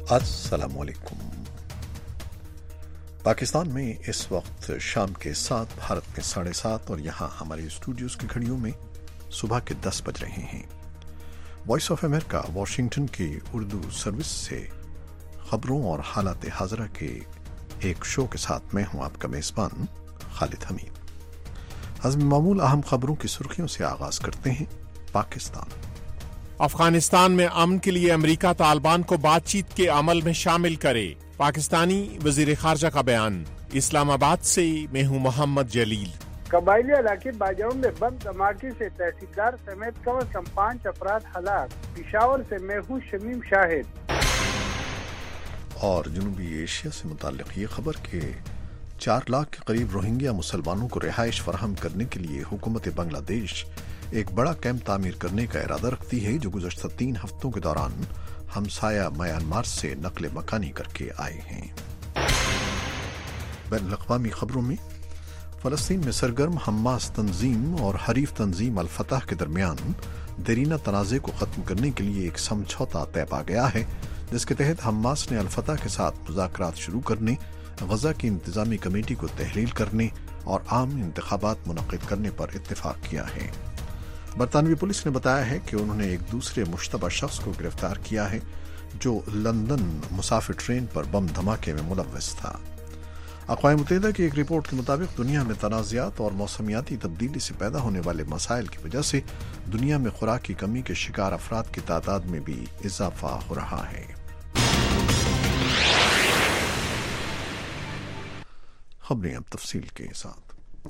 السلام علیکم۔ پاکستان میں اس وقت شام کے 7، بھارت میں 7:30 اور یہاں ہمارے اسٹوڈیوز کی گھڑیوں میں صبح کے 10 بج رہے ہیں۔ وائس آف امریکہ واشنگٹن کی اردو سروس سے خبروں اور حالات حاضرہ کے ایک شو کے ساتھ میں ہوں آپ کا میزبان خالد حمید۔ حسب معمول اہم خبروں کی سرخیوں سے آغاز کرتے ہیں۔ پاکستان افغانستان میں امن کے لیے امریکہ طالبان کو بات چیت کے عمل میں شامل کرے، پاکستانی وزیر خارجہ کا بیان۔ اسلام آباد سے میں ہوں محمد جلیل۔ قبائلی علاقے باجاؤں میں بم دھماکے سے تحصیلدار سمیت کم از کم 5 افراد ہلاک۔ پشاور سے میں ہوں شمیم شاہد۔ اور جنوبی ایشیا سے متعلق یہ خبر کہ 4 لاکھ کے قریب روہنگیا مسلمانوں کو رہائش فراہم کرنے کے لیے حکومت بنگلہ دیش ایک بڑا کیمپ تعمیر کرنے کا ارادہ رکھتی ہے، جو گزشتہ 3 ہفتوں کے دوران ہمسایہ میانمار سے نقل مکانی کر کے آئے ہیں۔ بین الاقوامی خبروں میں فلسطین میں سرگرم حماس تنظیم اور حریف تنظیم الفتح کے درمیان دیرینہ تنازع کو ختم کرنے کے لیے ایک سمجھوتا طے پا گیا ہے، جس کے تحت حماس نے الفتح کے ساتھ مذاکرات شروع کرنے، غزہ کی انتظامی کمیٹی کو تحلیل کرنے اور عام انتخابات منعقد کرنے پر اتفاق کیا ہے۔ برطانوی پولیس نے بتایا ہے کہ انہوں نے ایک دوسرے مشتبہ شخص کو گرفتار کیا ہے جو لندن مسافر ٹرین پر بم دھماکے میں ملوث تھا۔ اقوام متحدہ کی ایک رپورٹ کے مطابق دنیا میں تنازعات اور موسمیاتی تبدیلی سے پیدا ہونے والے مسائل کی وجہ سے دنیا میں خوراک کی کمی کے شکار افراد کی تعداد میں بھی اضافہ ہو رہا ہے۔ خبریں اب تفصیل کے ساتھ۔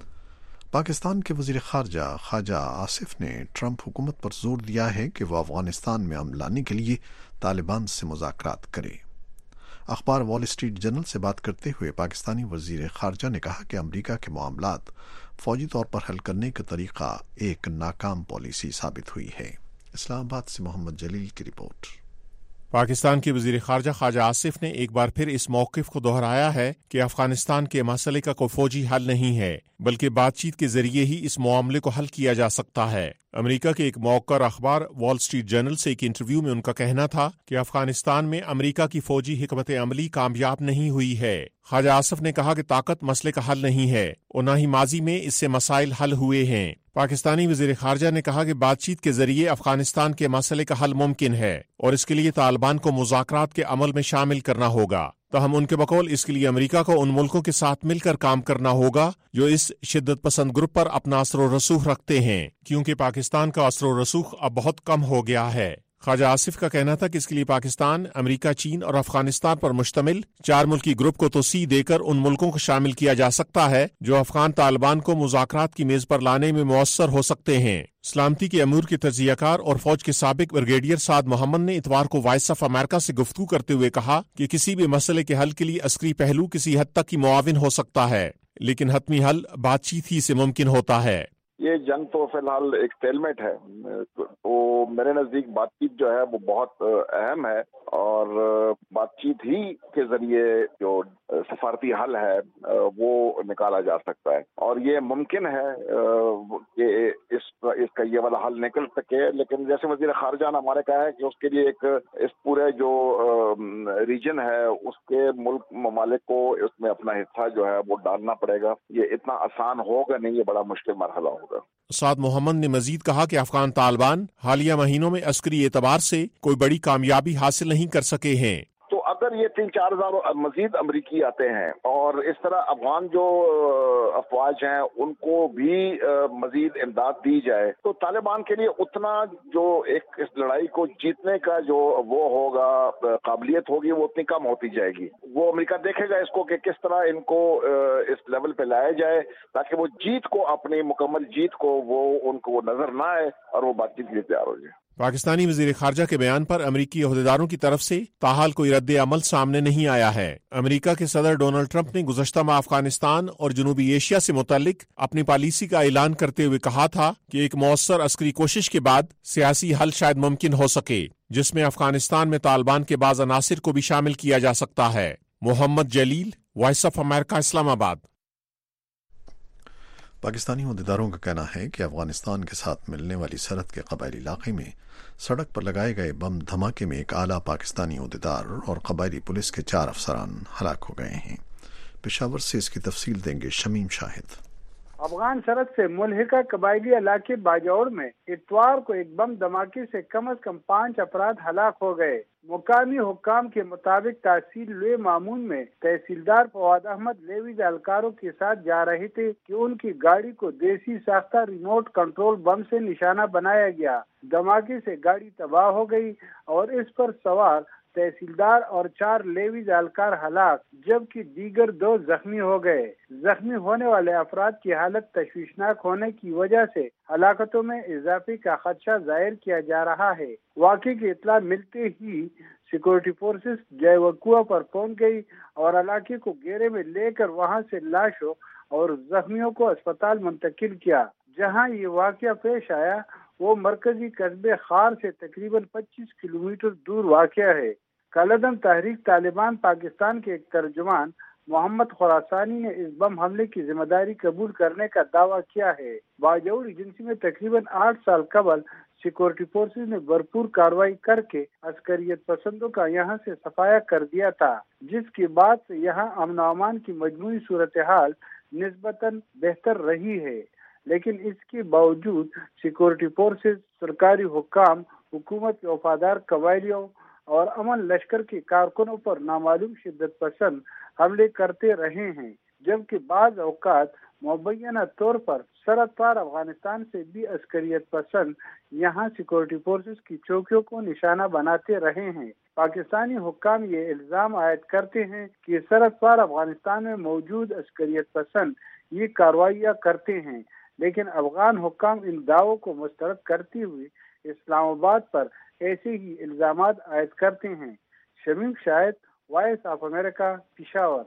پاکستان کے وزیر خارجہ خواجہ آصف نے ٹرمپ حکومت پر زور دیا ہے کہ وہ افغانستان میں امن لانے کے لیے طالبان سے مذاکرات کرے۔ اخبار وال اسٹریٹ جرنل سے بات کرتے ہوئے پاکستانی وزیر خارجہ نے کہا کہ امریکہ کے معاملات فوجی طور پر حل کرنے کا طریقہ ایک ناکام پالیسی ثابت ہوئی ہے۔ اسلام آباد سے محمد جلیل کی رپورٹ۔ پاکستان کے وزیر خارجہ خواجہ آصف نے ایک بار پھر اس موقف کو دہرایا ہے کہ افغانستان کے مسئلے کا کوئی فوجی حل نہیں ہے، بلکہ بات چیت کے ذریعے ہی اس معاملے کو حل کیا جا سکتا ہے۔ امریکہ کے ایک موقر اخبار وال اسٹریٹ جرنل سے ایک انٹرویو میں ان کا کہنا تھا کہ افغانستان میں امریکہ کی فوجی حکمت عملی کامیاب نہیں ہوئی ہے۔ خواجہ آصف نے کہا کہ طاقت مسئلے کا حل نہیں ہے اور نہ ہی ماضی میں اس سے مسائل حل ہوئے ہیں۔ پاکستانی وزیر خارجہ نے کہا کہ بات چیت کے ذریعے افغانستان کے مسئلے کا حل ممکن ہے اور اس کے لیے طالبان کو مذاکرات کے عمل میں شامل کرنا ہوگا، تاہم ان کے بقول اس کے لیے امریکہ کو ان ملکوں کے ساتھ مل کر کام کرنا ہوگا جو اس شدت پسند گروپ پر اپنا اثر و رسوخ رکھتے ہیں، کیونکہ پاکستان کا اثر و رسوخ اب بہت کم ہو گیا ہے۔ خواجہ آصف کا کہنا تھا کہ اس کے لیے پاکستان، امریکہ، چین اور افغانستان پر مشتمل 4 ملکی گروپ کو توسیع دے کر ان ملکوں کو شامل کیا جا سکتا ہے جو افغان طالبان کو مذاکرات کی میز پر لانے میں مؤثر ہو سکتے ہیں۔ سلامتی کے امور کے تجزیہ کار اور فوج کے سابق بریگیڈیئر سعد محمد نے اتوار کو وائس آف امریکہ سے گفتگو کرتے ہوئے کہا کہ کسی بھی مسئلے کے حل کے لیے عسکری پہلو کسی حد تک کی معاون ہو سکتا ہے، لیکن حتمی حل بات چیت ہی سے ممکن ہوتا ہے۔ یہ جنگ تو فی الحال ایک سیلمیٹ ہے، تو میرے نزدیک بات چیت جو ہے وہ بہت اہم ہے، اور بات چیت ہی کے ذریعے جو سفارتی حل ہے وہ نکالا جا سکتا ہے، اور یہ ممکن ہے کہ اس کا یہ والا حل نکل سکے۔ لیکن جیسے وزیر خارجہ نے ہمارے کہا ہے کہ اس کے لیے ایک اس پورے جو ریجن ہے اس کے ملک ممالک کو اس میں اپنا حصہ جو ہے وہ ڈالنا پڑے گا۔ یہ اتنا آسان ہوگا نہیں، یہ بڑا مشکل مرحلہ ہوگا۔ سعد محمد نے مزید کہا کہ افغان طالبان حالیہ مہینوں میں عسکری اعتبار سے کوئی بڑی کامیابی حاصل نہیں کر سکے ہیں۔ تو اگر یہ 3-4 ہزار مزید امریکی آتے ہیں اور اس طرح افغان جو افواج ہیں ان کو بھی مزید امداد دی جائے، تو طالبان کے لیے اتنا جو ایک اس لڑائی کو جیتنے کا جو وہ ہوگا قابلیت ہوگی وہ اتنی کم ہوتی جائے گی۔ وہ امریکہ دیکھے گا اس کو کہ کس طرح ان کو اس لیول پہ لایا جائے تاکہ وہ جیت کو، اپنی مکمل جیت کو وہ ان کو نظر نہ آئے اور وہ بات چیت کے لیے تیار ہو جائے۔ پاکستانی وزیر خارجہ کے بیان پر امریکی عہدیداروں کی طرف سے تاحال کوئی رد عمل سامنے نہیں آیا ہے۔ امریکہ کے صدر ڈونلڈ ٹرمپ نے گزشتہ ماہ افغانستان اور جنوبی ایشیا سے متعلق اپنی پالیسی کا اعلان کرتے ہوئے کہا تھا کہ ایک مؤثر عسکری کوشش کے بعد سیاسی حل شاید ممکن ہو سکے، جس میں افغانستان میں طالبان کے بعض عناصر کو بھی شامل کیا جا سکتا ہے۔ محمد جلیل، وائس آف امریکہ، اسلام آباد۔ पाकिस्तानी अहदेदारों का कहना है कि अफगानिस्तान के साथ मिलने वाली सरहद के कबायली इलाके में सड़क पर लगाए गए बम धमाके में एक आला पाकिस्तानी अहदेदार और कबायली पुलिस के 4 अफसरान हलाक हो गए हैं। पेशावर से इसकी तफसील देंगे शमीम शाहिद। अफगान सरहद से मुल्हिका कबायली इलाके बाजौर में इतवार को एक बम धमाके से कम 5 अफराद हलाक हो गए। मुकामी हुक्काम के मुताबिक तहसील लुए मामून में तहसीलदार फवाद अहमद लेवीज एहलकारों के साथ जा रहे थे कि उनकी गाड़ी को देसी साख्ता रिमोट कंट्रोल बम से निशाना बनाया गया। धमाके से गाड़ी तबाह हो गई और इस पर सवार तहसीलदार और 4 लेवीज एहलकार हलाक, जबकि दीगर 2 जख्मी हो गए। जख्मी होने वाले अफराद की हालत तशवीशनाक होने की वजह से हलाकतों में इजाफे का खदशा जाहिर किया जा रहा है। वाक़े की इत्तला मिलते ही सिक्योरिटी फोर्सेस जयवकुआ पर पहुंच गई और इलाके को घेरे में लेकर वहां से लाशों और जख्मियों को अस्पताल मुंतकिल किया। जहां ये वाक़या पेश आया वो मरकजी कस्बे खार से तकरीबन 25 किलोमीटर दूर वाक़या है। कलदम तहरीक तालिबान पाकिस्तान के एक तर्जुमान मोहम्मद खुरासानी ने इस बम हमले की जिम्मेदारी कबूल करने का दावा किया है। बाजौर एजेंसी में तकरीबन 8 साल कबल सिक्योरिटी फोर्सेस ने भरपूर कार्रवाई करके अस्करियत पसंदों का यहाँ से सफाया कर दिया था, जिसके बाद से यहाँ अमन و अमान की मजमूई सूरत हाल निस्बतन बेहतर रही है। लेकिन इसके बावजूद सिक्योरिटी फोर्सेस, सरकारी हुक्काम, हुकूमत के वफादार कबायलियों और अमन लश्कर के कारकुनों पर नामालूम शिद्दत पसंद हमले करते रहे हैं, जबकि बाज़ औकात मुबैना तौर पर सरहद पार अफगानिस्तान से भी अस्करियत पसंद यहाँ सिक्योरिटी फोर्सेस की चौकियों को निशाना बनाते रहे हैं। पाकिस्तानी हुक्काम ये इल्ज़ाम आयद करते हैं कि सरहद पार अफगानिस्तान में मौजूद अस्करियत पसंद ये कार्रवाइयाँ करते हैं, लेकिन अफगान हुक्काम इन दावों को मुस्तरद करते हुए इस्लामाबाद पर ऐसे ही इल्जामात आयद करते हैं। Shamim Shahid, Voice of America, Peshawar.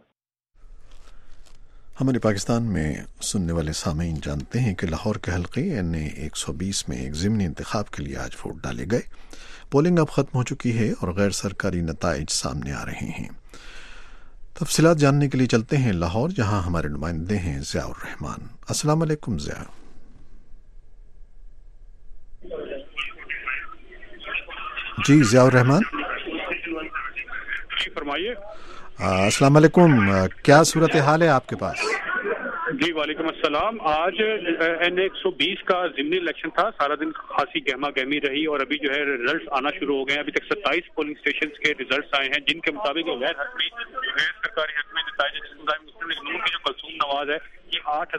हमारे पाकिस्तान में सुनने वाले सामीन जानते हैं कि लाहौर के हल्के NA 120 में एक ज़िमनी इंतखाब के लिए आज वोट डाले गए। पोलिंग अब ख़त्म हो चुकी है और गैर सरकारी नताइज सामने आ रहे हैं। तफसीलात जानने के लिए चलते हैं लाहौर, जहां हमारे नुमाइंदे हैं ज़ियाउर रहमान। अस्सलाम वालेकुम ज़िया। जी ज़ियाउर रहमान, जी फरमाइए। अस्सलाम वालेकुम, क्या सूरत हाल है आपके पास? जी वालेकुम अस्सलाम। आज NA 120 का ज़िमनी इलेक्शन था। सारा दिन खासी गहमा गहमी रही और अभी जो है रिजल्ट्स आना शुरू हो गए हैं। अभी तक 27 पोलिंग स्टेशंस के रिजल्ट्स आए हैं, जिनके मुताबिक गैर सरकारी हक में मुस्लिम लीग नून की जो कलसूम नवाज है ये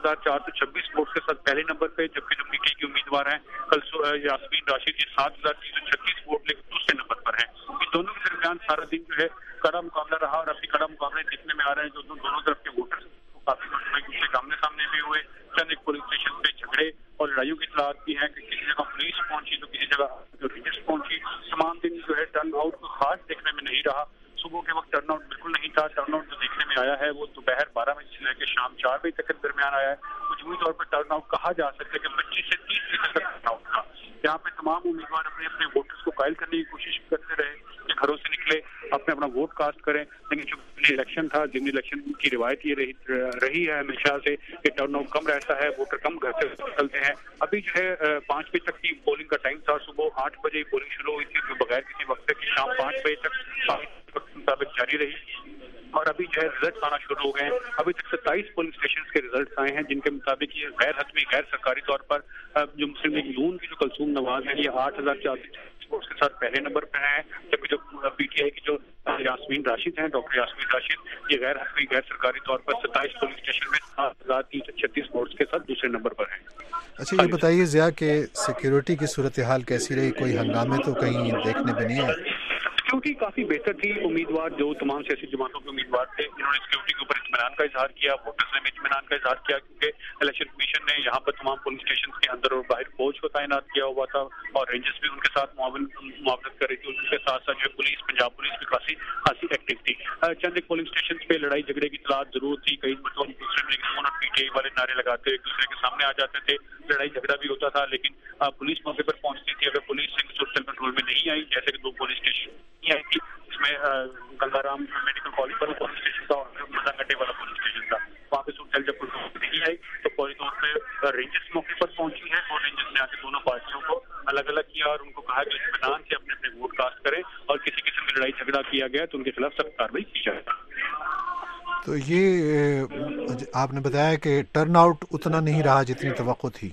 8,426 वोट के साथ पहले नंबर पे, जबकि जो PTI की उम्मीदवार हैं यास्मीन राशिद ये 7,336 वोट लेकर दूसरे नंबर पर हैं। इन दोनों के दरमियान सारा दिन जो है कड़ा मुकाबला रहा और अभी कड़ा मुकाबला देखने में आ रहे हैं। जो दोनों तरफ के वोटर्स काफी आमने सामने भी हुए। चंद एक पोलिंग स्टेशन पे झगड़े और लड़ाइयों की इतलात भी है कि किसी जगह पुलिस पहुंची तो किसी जगह जो रेंजर्स पहुंची। तमाम दिन जो है टर्न आउट को खास देखने में नहीं रहा। सुबह के वक्त टर्न आउट बिल्कुल नहीं था। टर्न आउट जो देखने में आया है वो दोपहर 12 बजे से लेकर शाम 4 बजे तक के दरमियान आया है। मजमूई तौर पर टर्न आउट कहा जा सकता है कि 25 से 30% तक टर्न आउट था। यहाँ पे तमाम उम्मीदवार अपने अपने वोटर्स को कायल करने की कोशिश करते रहे कि घरों से निकले, अपना वोट कास्ट करें। लेकिन जो इलेक्शन था, जिमनी इलेक्शन की रिवायत ये रही है हमेशा से कि टर्न आउट कम रहता है, वोटर कम घर से निकलते हैं। अभी जो है 5 बजे तक की पोलिंग का टाइम था। सुबह 8 बजे पोलिंग शुरू हुई थी जो बगैर किसी वक्त की शाम 5 बजे तक मुताबिक जारी रही और अभी जो है रिजल्ट आना शुरू हो गए हैं। अभी तक 27 पोलिंग स्टेशन के रिजल्ट आए हैं, जिनके मुताबिक ये गैर हतमी गैर सरकारी तौर पर जो मुस्लिम लीग नून की जो कलसूम नवाज है ये 8,426 वोट के साथ पहले नंबर पर हैं, जबकि जो PTI की जो यास्मीन राशिद हैं, डॉक्टर यास्मीन राशिद, ये गैर हतमी गैर सरकारी तौर पर 27 पोलिंग स्टेशन में 7,336 वोट के साथ दूसरे नंबर पर हैं। अच्छा, ये बताइए ज़िया कि सिक्योरिटी की सूरत हाल कैसी रही? कोई हंगामे तो कहीं देखने में नहीं आए? सिक्योरिटी काफी बेहतर थी। उम्मीदवार जो तमाम सियासी जमातों के उम्मीदवार थे, इन्होंने सिक्योरिटी के ऊपर इत्मीनान का इजहार किया, वोटर्स ने इत्मीनान का इजहार किया, क्योंकि इलेक्शन कमीशन ने यहाँ पर तमाम पोलिंग स्टेशन के अंदर और बाहर फौज को तैनात किया हुआ था और रेंजर्स भी उनके साथ मुआवनत कर रही थी। उनके साथ साथ जो पुलिस, पंजाब पुलिस भी खासी एक्टिव थी। चंद एक पोलिंग स्टेशन पे लड़ाई झगड़े की इतलात जरूर थी। कई मतलब मुस्लिम लीग नून और PTI वाले नारे लगाते हुए एक दूसरे के सामने आ जाते थे, लड़ाई झगड़ा भी होता था, लेकिन पुलिस मौके पर पहुंचती थी। अगर पुलिस सूरत कंट्रोल में नहीं आई, जैसे कि 2 पुलिस स्टेशन नहीं आई थी, इसमें गंगाराम मेडिकल कॉलेज वाला पुलिस स्टेशन था और मदनगड्डे वाला पुलिस स्टेशन था, वहाँ पे सूरत जब नहीं आई तो फौरी तौर पर رینجرز موقع پر پہنچی ہیں اور رینجرز نے آ کے دونوں پارٹیوں کو الگ الگ کیا اور ان کو کہا کہ اطمینان سے اپنے اپنے ووٹ کاسٹ کریں اور کسی قسم کی لڑائی جھگڑا کیا گیا تو ان کے خلاف سخت کارروائی کی جائے. تو یہ آپ نے بتایا کہ ٹرن آؤٹ اتنا نہیں رہا جتنی توقع تھی.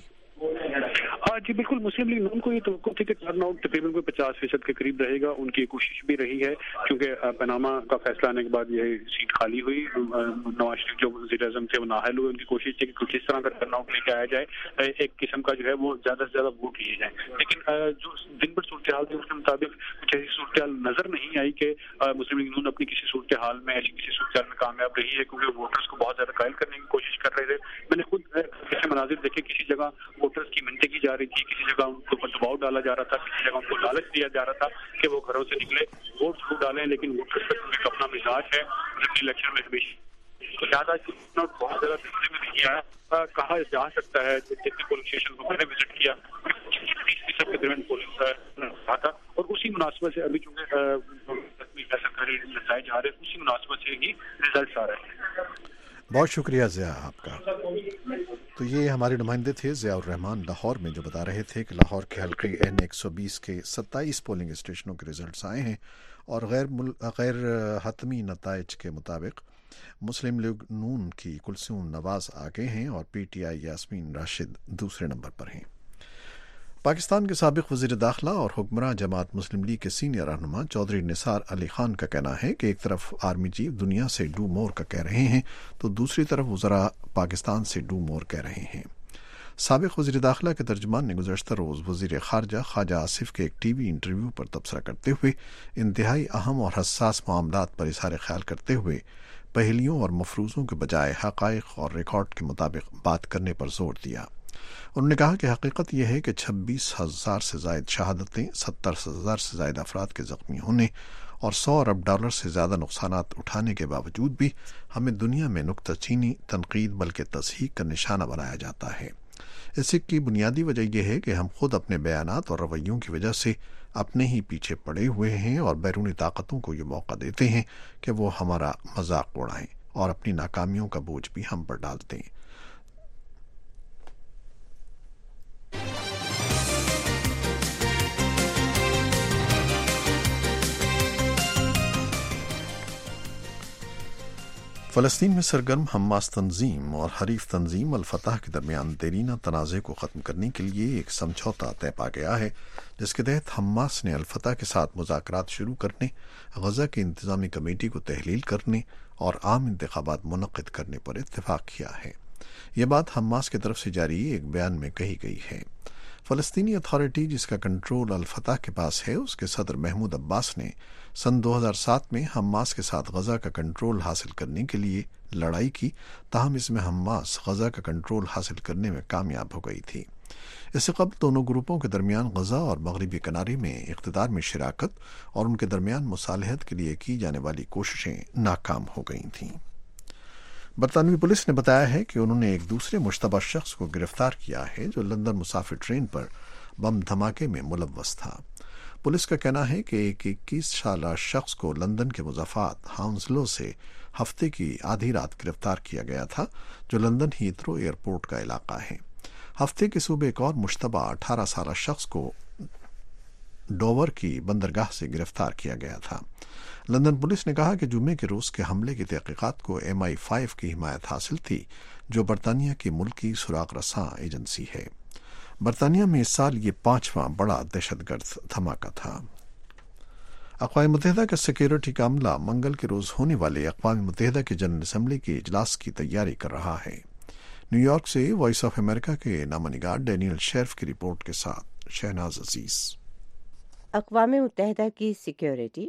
جی بالکل, مسلم لیگ نون کو یہ توقع تھی کہ ٹرن آؤٹ تقریباً کوئی 50% کے قریب رہے گا. ان کی کوشش بھی رہی ہے کیونکہ پاناما کا فیصلہ آنے کے بعد یہ سیٹ خالی ہوئی. نواز شریف جو وزیر اعظم تھے وہ نااہل ہوئے. ان کی کوشش تھی کہ کچھ اس طرح کا ٹرن آؤٹ لے کے آیا جائے, ایک قسم کا جو ہے وہ زیادہ سے زیادہ ووٹ لیے جائیں. لیکن جو دن بھر صورتحال تھی اس کے مطابق کچھ ایسی صورتحال نظر نہیں آئی کہ مسلم لیگ نون اپنی کسی صورتحال میں ایسی کسی صورتحال میں کامیاب رہی ہے, کیونکہ ووٹرز کو بہت زیادہ قائل کرنے کی کوشش کر رہے تھے. میں نے خود ایسے مناظر دیکھے, کسی جگہ ووٹرز کی منتیں کی جا رہی تھی, کسی جگہ ان کو دباؤ ڈالا جا رہا تھا, کسی جگہ ان کو لالچ دیا جا رہا تھا کہ وہ گھروں سے نکلے ووٹ ضرور ڈالیں. لیکن ووٹرز کا ایک اپنا مزاج ہے الیکشن میں ہمیشہ, تو زیادہ بہت زیادہ دیکھنے میں نہیں آیا. کہا جا سکتا ہے جتنے پولنگ اسٹیشن کو میں نے وزٹ کیا 30% کے درمیان پولنگ رہا تھا, اور اسی مناسبت سے ابھی چونکہ سرکاری نتائج آ رہے ہیں اسی مناسبت سے ہی ریزلٹس آ رہے ہیں. بہت شکریہ ضیاء آپ کا. تو یہ ہمارے نمائندے تھے ضیاء الرحمان لاہور میں, جو بتا رہے تھے کہ لاہور کے حلقے N120 کے 27 پولنگ اسٹیشنوں کے ریزلٹس آئے ہیں اور غیر حتمی نتائج کے مطابق مسلم لیگ نون کی کلثوم نواز آگے ہیں اور PTI یاسمین راشد دوسرے نمبر پر ہیں. پاکستان کے سابق وزیر داخلہ اور حکمراں جماعت مسلم لیگ کے سینئر رہنما چودھری نثار علی خان کا کہنا ہے کہ ایک طرف آرمی چیف دنیا سے ڈو مور کا کہہ رہے ہیں تو دوسری طرف وزراء پاکستان سے ڈو مور کہہ رہے ہیں. سابق وزیر داخلہ کے ترجمان نے گزشتہ روز وزیر خارجہ خواجہ آصف کے ایک ٹی وی انٹرویو پر تبصرہ کرتے ہوئے انتہائی اہم اور حساس معاملات پر اظہار خیال کرتے ہوئے پہیلیوں اور مفروضوں کے بجائے حقائق اور ریکارڈ کے مطابق بات کرنے پر زور دیا. انہوں نے کہا کہ حقیقت یہ ہے کہ 26,000 سے زائد شہادتیں, 70,000 سے زائد افراد کے زخمی ہونے اور $100 ارب سے زیادہ نقصانات اٹھانے کے باوجود بھی ہمیں دنیا میں نکتہ چینی, تنقید بلکہ تصحیح کا نشانہ بنایا جاتا ہے. اس کی بنیادی وجہ یہ ہے کہ ہم خود اپنے بیانات اور رویوں کی وجہ سے اپنے ہی پیچھے پڑے ہوئے ہیں اور بیرونی طاقتوں کو یہ موقع دیتے ہیں کہ وہ ہمارا مذاق اڑائیں اور اپنی ناکامیوں کا بوجھ بھی ہم پر ڈالتے ہیں. فلسطین میں سرگرم حماس تنظیم اور حریف تنظیم الفتح کے درمیان دیرینہ تنازع کو ختم کرنے کے لیے ایک سمجھوتا طے پا گیا ہے, جس کے تحت حماس نے الفتح کے ساتھ مذاکرات شروع کرنے, غزہ کی انتظامی کمیٹی کو تحلیل کرنے اور عام انتخابات منعقد کرنے پر اتفاق کیا ہے. یہ بات حماس کی طرف سے جاری ایک بیان میں کہی گئی ہے. فلسطینی اتھارٹی, جس کا کنٹرول الفتح کے پاس ہے, اس کے صدر محمود عباس نے سن 2007 میں حماس کے ساتھ غزہ کا کنٹرول حاصل کرنے کے لیے لڑائی کی, تاہم اس میں حماس غزہ کا کنٹرول حاصل کرنے میں کامیاب ہو گئی تھی. اس سے قبل دونوں گروپوں کے درمیان غزہ اور مغربی کنارے میں اقتدار میں شراکت اور ان کے درمیان مصالحت کے لیے کی جانے والی کوششیں ناکام ہو گئی تھیں. برطانوی پولیس نے بتایا ہے کہ انہوں نے ایک دوسرے مشتبہ شخص کو گرفتار کیا ہے جو لندن مسافر ٹرین پر بم دھماکے میں ملوث تھا. پولیس کا کہنا ہے کہ ایک 21 سالہ شخص کو لندن کے مضافات ہاؤنسلو سے ہفتے کی آدھی رات گرفتار کیا گیا تھا, جو لندن ہیترو ایئرپورٹ کا علاقہ ہے. ہفتے کے صبح ایک اور مشتبہ 18 سالہ شخص کو ڈوور کی بندرگاہ سے گرفتار کیا گیا تھا. لندن پولیس نے کہا کہ جمعے کے روز کے حملے کی تحقیقات کو MI5 کی حمایت حاصل تھی, جو برطانیہ کی ملکی سراغ رساں ایجنسی ہے. برطانیہ میں اس سال یہ 5واں بڑا دہشت گرد دھماکہ تھا. اقوام متحدہ کا سیکیورٹی کا عملہ منگل کے روز ہونے والے اقوام متحدہ کے جنرل اسمبلی کے اجلاس کی تیاری کر رہا ہے. نیو یارک سے وائس آف امریکہ کے نامہ نگار ڈینیل شیرف کی رپورٹ کے ساتھ شہناز عزیز. اقوام متحدہ کی سیکیورٹی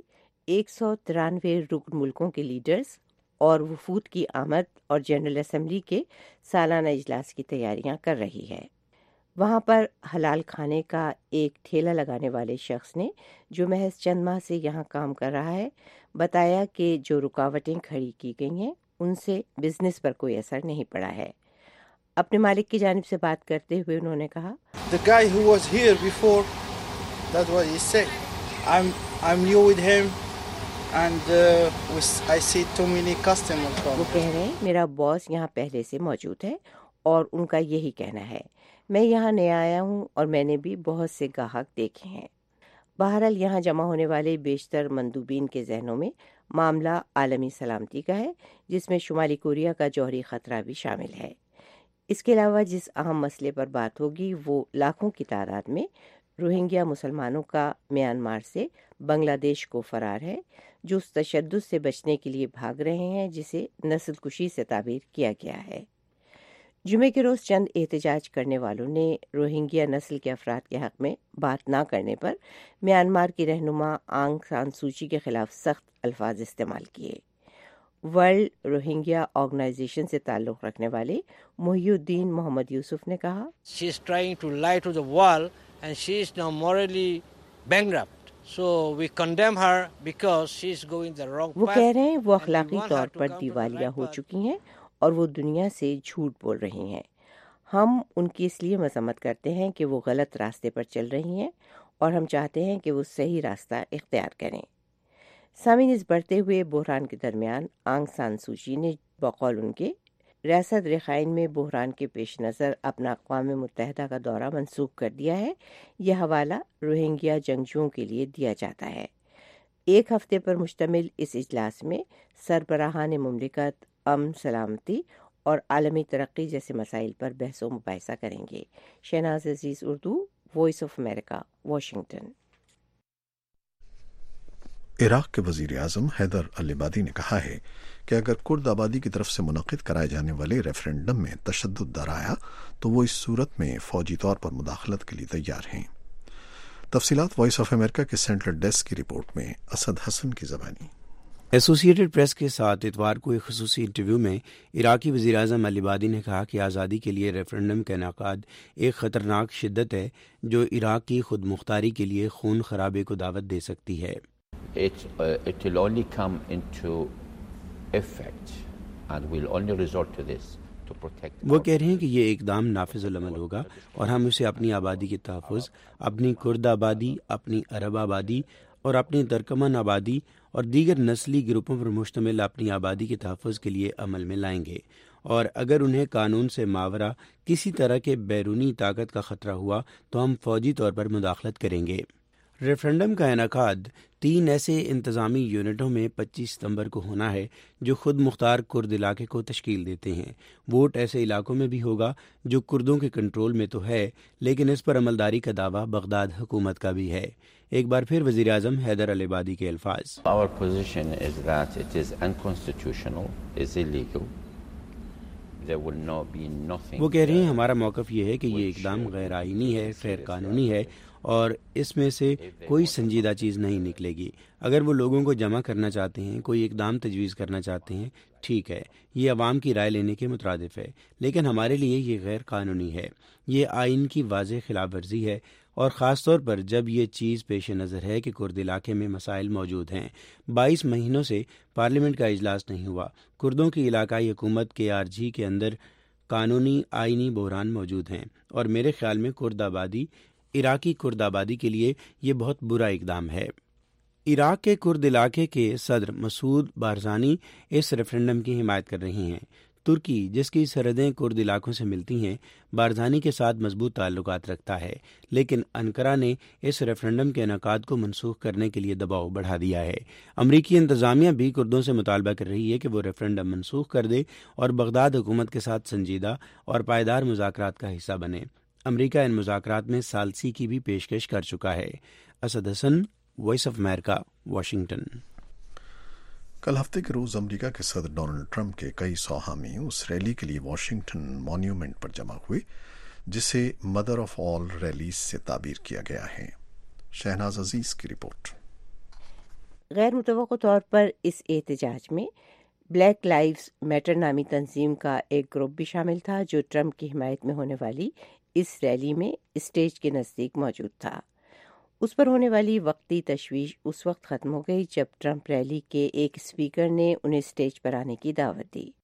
193 رکن ملکوں کے لیڈرز اور وفود کی آمد اور جنرل اسمبلی کے سالانہ اجلاس کی تیاریاں کر رہی ہے. وہاں پر حلال کھانے کا ایک ٹھیلا لگانے والے شخص نے, جو محض چند ماہ سے یہاں کام کر رہا ہے, بتایا کہ جو رکاوٹیں کھڑی کی گئی ہیں ان سے بزنس پر کوئی اثر نہیں پڑا ہے. اپنے مالک کی جانب سے بات کرتے ہوئے انہوں نے کہا, The guy who was here before, that's what he said. I'm new with him and I see too many customers. وہ کہہ رہے ہیں میرا باس یہاں پہلے سے موجود ہے اور ان کا یہی کہنا ہے، میں یہاں نیا آیا ہوں اور میں نے بھی بہت سے گاہک دیکھے ہیں۔ بہرحال یہاں جمع ہونے والے بیشتر مندوبین کے ذہنوں میں معاملہ عالمی سلامتی کا ہے، جس میں شمالی کوریا کا جوہری خطرہ بھی شامل ہے۔ اس کے علاوہ جس اہم مسئلے پر بات ہوگی وہ لاکھوں کی تعداد میں روہنگیا مسلمانوں کا میانمار سے بنگلہ دیش کو فرار ہے، جو اس تشدد سے بچنے کے لیے بھاگ رہے ہیں جسے نسل کشی سے تعبیر کیا گیا ہے۔ جمعے کے روز چند احتجاج کرنے والوں نے روہنگیا نسل کے افراد کے حق میں بات نہ کرنے پر میانمار کی رہنما آنگ سان سوچی کے خلاف سخت الفاظ استعمال کیے۔ ورلڈ روہنگیا آرگنائزیشن سے تعلق رکھنے والے محی الدین محمد یوسف نے کہا، She is trying to lie to the world and she is now morally bankrupt. So we condemn her because she is going the wrong path. وہ کہہ رہے ہیں وہ اخلاقی طور پر دیوالیہ ہو چکی ہیں اور وہ دنیا سے جھوٹ بول رہی ہیں۔ ہم ان کی اس لیے مذمت کرتے ہیں کہ وہ غلط راستے پر چل رہی ہیں اور ہم چاہتے ہیں کہ وہ صحیح راستہ اختیار کریں۔ سامعین، اس بڑھتے ہوئے بحران کے درمیان آنگ سان سوچی نے بقول ان کے ریاست رخائن میں بحران کے پیش نظر اپنا اقوام متحدہ کا دورہ منسوخ کر دیا ہے۔ یہ حوالہ روہنگیا جنگجوؤں کے لیے دیا جاتا ہے۔ ایک ہفتے پر مشتمل اس اجلاس میں سربراہان مملکت امن، سلامتی اور عالمی ترقی جیسے مسائل پر بحث و مباحثہ کریں گے۔ Shahnaz Aziz, Urdu, Voice of America, Washington. عراق کے وزیر اعظم حیدر العبادی نے کہا ہے کہ اگر کرد آبادی کی طرف سے منعقد کرائے جانے والے ریفرنڈم میں تشدد در آیا تو وہ اس صورت میں فوجی طور پر مداخلت کے لیے تیار ہیں۔ تفصیلات وائس آف امریکہ کے سینٹرل ڈیسک کی رپورٹ میں اسد حسن کی زبانی۔ ایسوسیٹڈ پریس کے ساتھ اتوار کو ایک خصوصی انٹرویو میں عراقی وزیر اعظم العبادی نے کہا کہ آزادی کے لیے ریفرنڈم کا انعقاد ایک خطرناک شدت ہے جو عراق کی خود مختاری کے لیے خون خرابے کو دعوت دے سکتی ہے۔ It will only come into effect and we'll only resort to this to protect. وہ کہہ رہے ہیں کہ یہ اقدام نافذ العمل ہوگا اور ہم اسے اپنی آبادی کے تحفظ، اپنی کرد آبادی، اپنی عرب آبادی اور اپنی ترکمن آبادی اور دیگر نسلی گروپوں پر مشتمل اپنی آبادی کے تحفظ کے لیے عمل میں لائیں گے، اور اگر انہیں قانون سے ماورا کسی طرح کے بیرونی طاقت کا خطرہ ہوا تو ہم فوجی طور پر مداخلت کریں گے۔ ریفرنڈم کا انعقاد 3 ایسے انتظامی یونٹوں میں 25 ستمبر کو ہونا ہے جو خود مختار کرد علاقے کو تشکیل دیتے ہیں۔ ووٹ ایسے علاقوں میں بھی ہوگا جو کردوں کے کنٹرول میں تو ہے، لیکن اس پر عملداری کا دعویٰ بغداد حکومت کا بھی ہے۔ ایک بار پھر وزیر اعظم حیدر العبادی کے الفاظ۔ Our position is that it is unconstitutional, it's illegal. There will not be nothing. وہ کہہ رہے ہیں ہمارا موقف یہ ہے کہ یہ اقدام غیر آئینی ہے، غیر قانونی ہے اور اس میں سے کوئی سنجیدہ چیز نہیں نکلے گی۔ اگر وہ لوگوں کو جمع کرنا چاہتے ہیں، کوئی اقدام تجویز کرنا چاہتے ہیں، ٹھیک ہے، یہ عوام کی رائے لینے کے مترادف ہے، لیکن ہمارے لیے یہ غیر قانونی ہے، یہ آئین کی واضح خلاف ورزی ہے، اور خاص طور پر جب یہ چیز پیش نظر ہے کہ کرد علاقے میں مسائل موجود ہیں۔ 22 مہینوں سے پارلیمنٹ کا اجلاس نہیں ہوا۔ کردوں کی علاقائی حکومت KRG کے اندر قانونی آئینی بحران موجود ہیں، اور میرے خیال میں عراقی کرد آبادی کے لیے یہ بہت برا اقدام ہے۔ عراق کے کرد علاقے کے صدر مسعود بارزانی اس ریفرنڈم کی حمایت کر رہی ہیں۔ ترکی، جس کی سرحدیں کرد علاقوں سے ملتی ہیں، بارزانی کے ساتھ مضبوط تعلقات رکھتا ہے، لیکن انقرہ نے اس ریفرنڈم کے انعقاد کو منسوخ کرنے کے لیے دباؤ بڑھا دیا ہے۔ امریکی انتظامیہ بھی کردوں سے مطالبہ کر رہی ہے کہ وہ ریفرنڈم منسوخ کر دے اور بغداد حکومت کے ساتھ سنجیدہ اور پائیدار مذاکرات کا حصہ بنے۔ امریکہ ان مذاکرات میں ثالثی کی بھی پیشکش کر چکا ہے۔ Asad Hassan, Voice of America, Washington. کل ہفتے کے روز امریکہ کے صدر ڈونلڈ ٹرمپ کے کئی سو حامی اس ریلی کے لیے واشنگٹن مانیومنٹ پر جمع ہوئے جسے مدر آف آل ریلیز سے تعبیر کیا گیا ہے۔ شہناز عزیز کی رپورٹ۔ غیر متوقع طور پر اس احتجاج میں بلیک لائیوز میٹر نامی تنظیم کا ایک گروپ بھی شامل تھا جو ٹرمپ کی حمایت میں ہونے والی اس ریلی میں اسٹیج کے نزدیک موجود تھا۔ اس پر ہونے والی وقتی تشویش اس وقت ختم ہو گئی جب وہ ریلی کے ایک اسپیکر نے انہیں اسٹیج پر آنے کی دعوت دی۔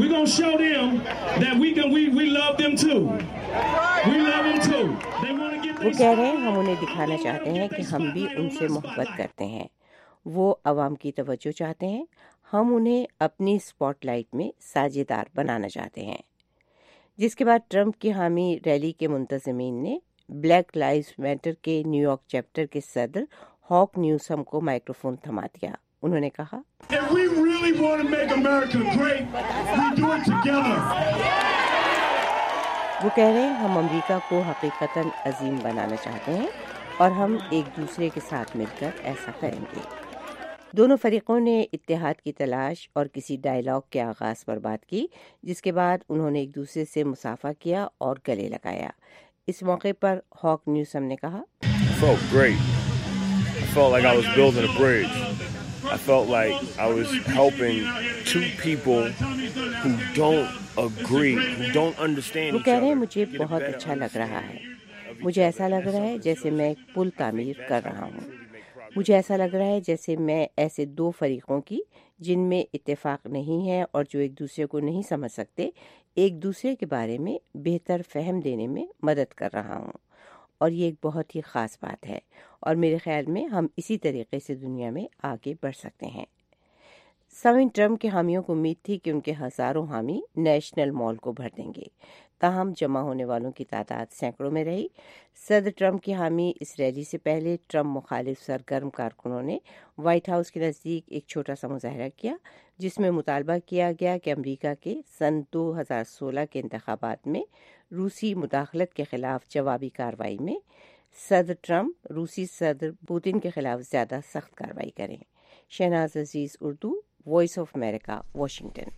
وہ کہہ رہے ہیں ہم انہیں دکھانا چاہتے ہیں کہ ہم بھی ان سے محبت کرتے ہیں، وہ عوام کی توجہ چاہتے ہیں، ہم انہیں اپنی اسپاٹ لائٹ میں ساجھیدار بنانا چاہتے ہیں۔ جس کے بعد ٹرمپ کی حامی ریلی کے منتظمین نے بلیک لائیوز میٹر کے نیو یارک چیپٹر کے صدر ہاک نیوسم کو مائکرو فون تھما دیا. انہوں نے کہا وہ کہہ رہے ہیں ہم امریکہ کو حقیقتاً عظیم بنانا چاہتے ہیں اور ہم ایک دوسرے کے ساتھ مل کر ایسا کریں گے. دونوں فریقوں نے اتحاد کی تلاش اور کسی ڈائیلاگ کے آغاز پر بات کی، جس کے بعد انہوں نے ایک دوسرے سے مصافحہ کیا اور گلے لگایا. اس موقع پر ہاک نیوسم نے کہا I felt like I was helping two people who don't agree, who don't understand each other. وہ کہہ رہے ہیں مجھے بہت اچھا لگ رہا ہے. مجھے ایسا لگ رہا ہے جیسے میں ایک پل تعمیر کر رہا ہوں. مجھے ایسا لگ رہا ہے جیسے میں ایسے دو فریقوں کی جن میں اتفاق نہیں ہے اور جو ایک دوسرے کو نہیں سمجھ سکتے، ایک دوسرے کے بارے میں بہتر فہم دینے میں مدد کر رہا ہوں. اور یہ ایک بہت ہی خاص بات ہے اور میرے خیال میں ہم اسی طریقے سے دنیا میں آگے بڑھ سکتے ہیں. سامعین، ٹرمپ کے حامیوں کو امید تھی کہ ان کے ہزاروں حامی نیشنل مال کو بھر دیں گے، تاہم جمع ہونے والوں کی تعداد سینکڑوں میں رہی. صدر ٹرمپ کی حامی اس ریلی سے پہلے ٹرمپ مخالف سرگرم کارکنوں نے وائٹ ہاؤس کے نزدیک ایک چھوٹا سا مظاہرہ کیا، جس میں مطالبہ کیا گیا کہ امریکہ کے سن 2016 کے انتخابات میں روسی مداخلت کے خلاف جوابی کارروائی میں صدر ٹرمپ روسی صدر پوتن کے خلاف زیادہ سخت کارروائی کریں. Shahnaz Aziz, Urdu, Voice of America, Washington.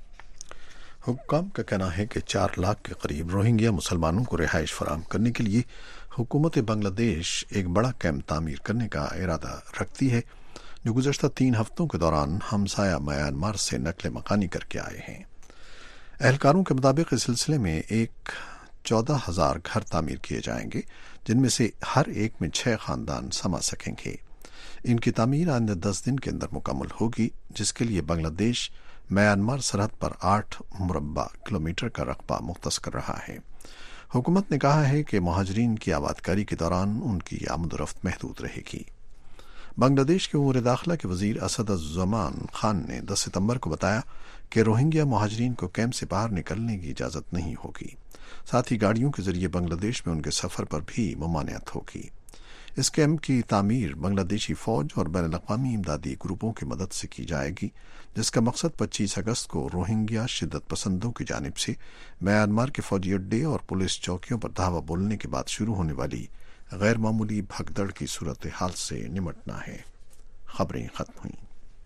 حکام کا کہنا ہے کہ 4 لاکھ کے قریب روہنگیا مسلمانوں کو رہائش فراہم کرنے کے لیے حکومت بنگلہ دیش ایک بڑا کیمپ تعمیر کرنے کا ارادہ رکھتی ہے، جو گزشتہ 3 ہفتوں کے دوران ہمسایہ میانمار سے نقل مکانی کر کے آئے ہیں. اہلکاروں کے مطابق اس سلسلے میں 14,000 گھر تعمیر کیے جائیں گے، جن میں سے ہر ایک میں 6 خاندان سما سکیں گے. ان کی تعمیر آئندہ 10 دن کے اندر مکمل ہوگی، جس کے لیے بنگلہ دیش میانمار سرحد پر 8 مربع کلومیٹر کا رقبہ مختص کر رہا ہے. حکومت نے کہا ہے کہ مہاجرین کی آبادکاری کے دوران ان کی آمد و رفت محدود رہے گی. بنگلہ دیش کے امور داخلہ کے وزیر اسد الزمان خان نے 10 ستمبر کو بتایا کہ روہنگیا مہاجرین کو کیمپ سے باہر نکلنے کی اجازت نہیں ہوگی. ساتھ ہی گاڑیوں کے ذریعے بنگلہ دیش میں ان کے سفر پر بھی ممانعت ہوگی. اس کیمپ کی تعمیر بنگلہ دیشی فوج اور بین الاقوامی امدادی گروپوں کی مدد سے کی جائے گی، جس کا مقصد 25 اگست کو روہنگیا شدت پسندوں کی جانب سے میانمار کے فوجی اڈے اور پولیس چوکیوں پر دھاوا بولنے کے بعد شروع ہونے والی غیر معمولی بھگدڑ کی صورتحال سے نمٹنا ہے. خبریں ختم ہوئیں.